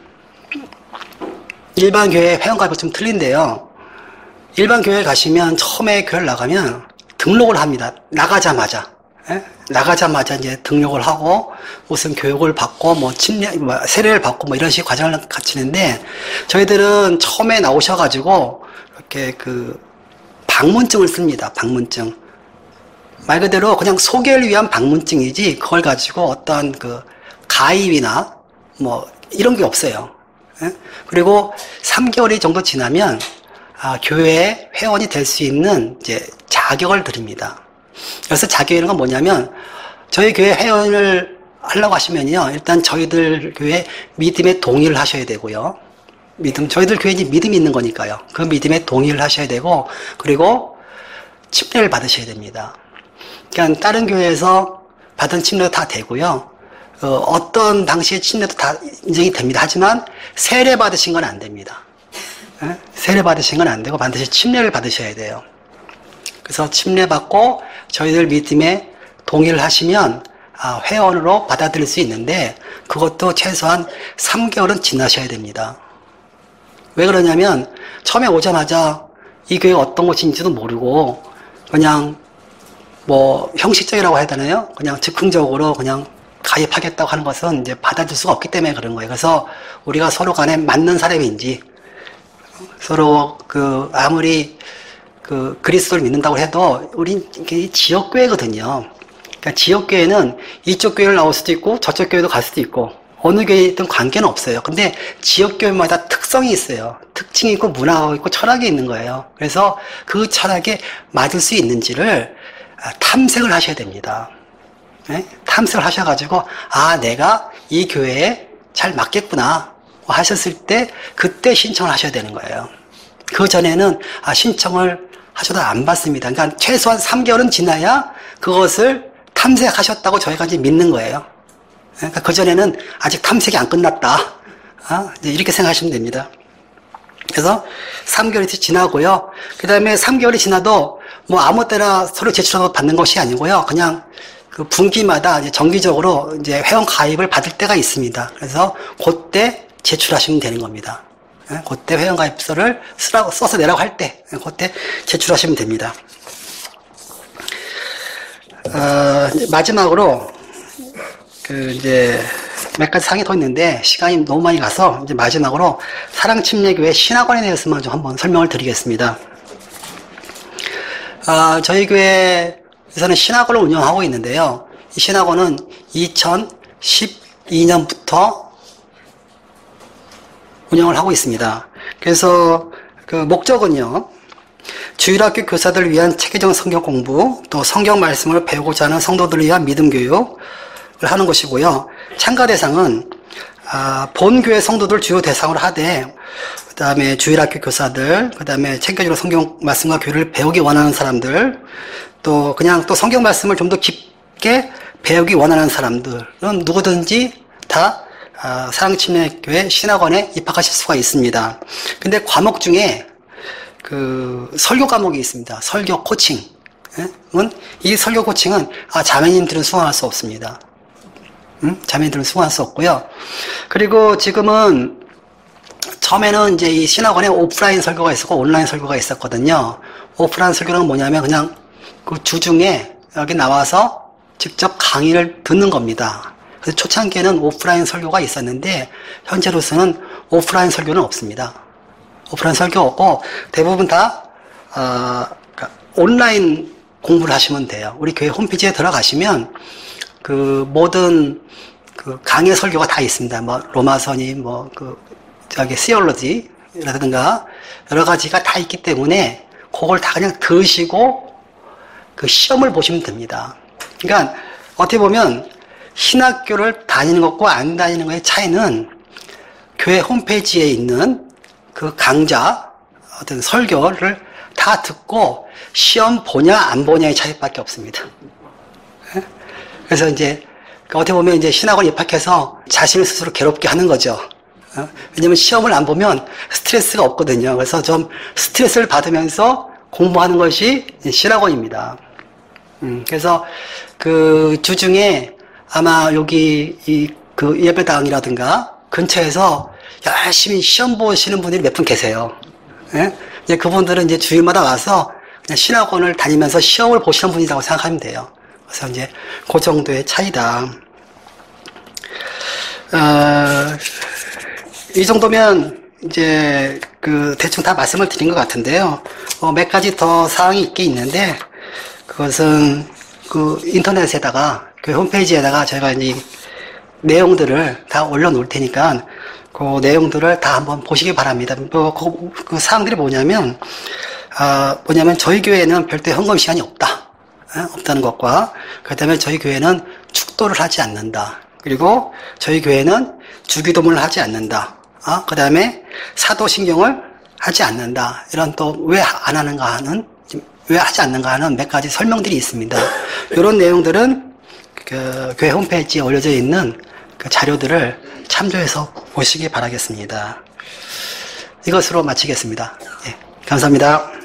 일반 교회 회원가입은 좀 틀린데요. 일반 교회 가시면 처음에 교회를 나가면 등록을 합니다. 나가자마자 이제 등록을 하고 무슨 교육을 받고 세례를 받고 이런 식의 과정을 거치는데 저희들은 처음에 나오셔가지고 이렇게 방문증을 씁니다. 방문증. 말 그대로 그냥 소개를 위한 방문증이지 그걸 가지고 어떤 가입이나 이런 게 없어요. 그리고 3개월이 정도 지나면 교회 회원이 될 수 있는 이제 자격을 드립니다. 그래서 자격이라는 건 뭐냐면 저희 교회 회원을 하려고 하시면요. 일단 저희들 교회 믿음에 동의를 하셔야 되고요. 저희들 교회는 믿음이 있는 거니까요. 그 믿음에 동의를 하셔야 되고 그리고 침례를 받으셔야 됩니다. 그러니까 다른 교회에서 받은 침례도 다 되고요. 어떤 방식의 침례도 다 인정이 됩니다. 하지만 세례 받으신 건 안 됩니다. 세례 받으신 건 안 되고 반드시 침례를 받으셔야 돼요. 그래서 침례 받고 저희들 믿음에 동의를 하시면 회원으로 받아들일 수 있는데 그것도 최소한 3개월은 지나셔야 됩니다. 왜 그러냐면 처음에 오자마자 이 교회가 어떤 곳인지도 모르고 그냥 형식적이라고 해야 되나요? 그냥 즉흥적으로 그냥 가입하겠다고 하는 것은 이제 받아줄 수가 없기 때문에 그런 거예요. 그래서 우리가 서로 간에 맞는 사람인지 서로 아무리 그리스도를 믿는다고 해도 우린 지역교회거든요. 그러니까 지역교회는 이쪽 교회를 나올 수도 있고 저쪽 교회도 갈 수도 있고 어느 교회든 관계는 없어요. 근데 지역교회마다 특성이 있어요. 특징이 있고 문화가 있고 철학이 있는 거예요. 그래서 그 철학에 맞을 수 있는지를 탐색을 하셔야 됩니다. 네? 탐색을 하셔가지고 내가 이 교회에 잘 맞겠구나 하셨을 때 그때 신청을 하셔야 되는 거예요. 그 전에는 신청을 하셔도 안 받습니다. 그러니까 최소한 3개월은 지나야 그것을 탐색하셨다고 저희가 이제 믿는 거예요. 그러니까 그 전에는 아직 탐색이 안 끝났다. 이제 이렇게 생각하시면 됩니다. 그래서 3개월이 지나고요. 그 다음에 3개월이 지나도 아무 때나 서로 제출하고 받는 것이 아니고요. 그냥 분기마다 이제 정기적으로 이제 회원 가입을 받을 때가 있습니다. 그래서 그때 제출하시면 되는 겁니다. 그때 회원가입서를 써서 내라고 할 때, 그때 제출하시면 됩니다. 마지막으로, 이제, 몇 가지 사항이 더 있는데, 시간이 너무 많이 가서, 이제 마지막으로, 사랑침례교회 신학원에 대해서만 좀 한번 설명을 드리겠습니다. 저희 교회에서는 신학원을 운영하고 있는데요. 이 신학원은 2012년부터 운영을 하고 있습니다. 그래서 목적은요. 주일학교 교사들을 위한 체계적 성경 공부, 또 성경 말씀을 배우고자 하는 성도들을 위한 믿음 교육을 하는 것이고요. 참가 대상은 본교회 성도들 주요 대상으로 하되, 그 다음에 주일학교 교사들, 그 다음에 체계적으로 성경 말씀과 교리를 배우기 원하는 사람들, 또 그냥 또 성경 말씀을 좀 더 깊게 배우기 원하는 사람들은 누구든지 다 사랑침례교회 신학원에 입학하실 수가 있습니다. 근데 과목 중에 그 설교 과목이 있습니다. 설교 코칭. 이 설교 코칭은 자매님들은 수강할 수 없습니다. 자매님들은 수강할 수 없고요. 그리고 지금은 처음에는 이제 이 신학원에 오프라인 설교가 있었고 온라인 설교가 있었거든요. 오프라인 설교는 뭐냐면 그냥 그 주중에 여기 나와서 직접 강의를 듣는 겁니다. 그래서 초창기에는 오프라인 설교가 있었는데 현재로서는 오프라인 설교는 없습니다. 오프라인 설교 없고 대부분 다 온라인 공부를 하시면 돼요. 우리 교회 홈페이지에 들어가시면 그 모든 그 강의 설교가 다 있습니다. 뭐 로마서니 뭐 그 저기 시올로지라든가 여러 가지가 다 있기 때문에 그걸 다 그냥 들으시고 그 시험을 보시면 됩니다. 그러니까 어떻게 보면 신학교를 다니는 것과 안 다니는 것의 차이는 교회 홈페이지에 있는 그 강좌 어떤 설교를 다 듣고 시험 보냐 안 보냐의 차이밖에 없습니다. 그래서 이제 어떻게 보면 이제 신학원 입학해서 자신을 스스로 괴롭게 하는 거죠. 왜냐면 시험을 안 보면 스트레스가 없거든요. 그래서 좀 스트레스를 받으면서 공부하는 것이 신학원입니다. 그래서 그 주중에 아마 여기 그 예배당이라든가 근처에서 열심히 시험 보시는 분들이 몇 분 계세요. 예? 이제 그분들은 이제 주일마다 와서 그냥 신학원을 다니면서 시험을 보시는 분이라고 생각하면 돼요. 그래서 이제 그 정도의 차이다. 이 정도면 이제 그 대충 다 말씀을 드린 것 같은데요. 몇 가지 더 사항이 있긴 있는데 그것은 그 인터넷에다가 그 홈페이지에다가 저희가 이제 내용들을 다 올려놓을 테니까 그 내용들을 다 한번 보시기 바랍니다. 그 사항들이 뭐냐면 저희 교회는 별도의 헌금 시간이 없다는 것과 그 다음에 저희 교회는 축도를 하지 않는다. 그리고 저희 교회는 주기도문을 하지 않는다. 그 다음에 사도신경을 하지 않는다. 이런 또 왜 안 하는가 하는, 왜 하지 않는가 하는 몇 가지 설명들이 있습니다. 이런 내용들은 그 교회 홈페이지에 올려져 있는 그 자료들을 참조해서 보시기 바라겠습니다. 이것으로 마치겠습니다. 예, 감사합니다.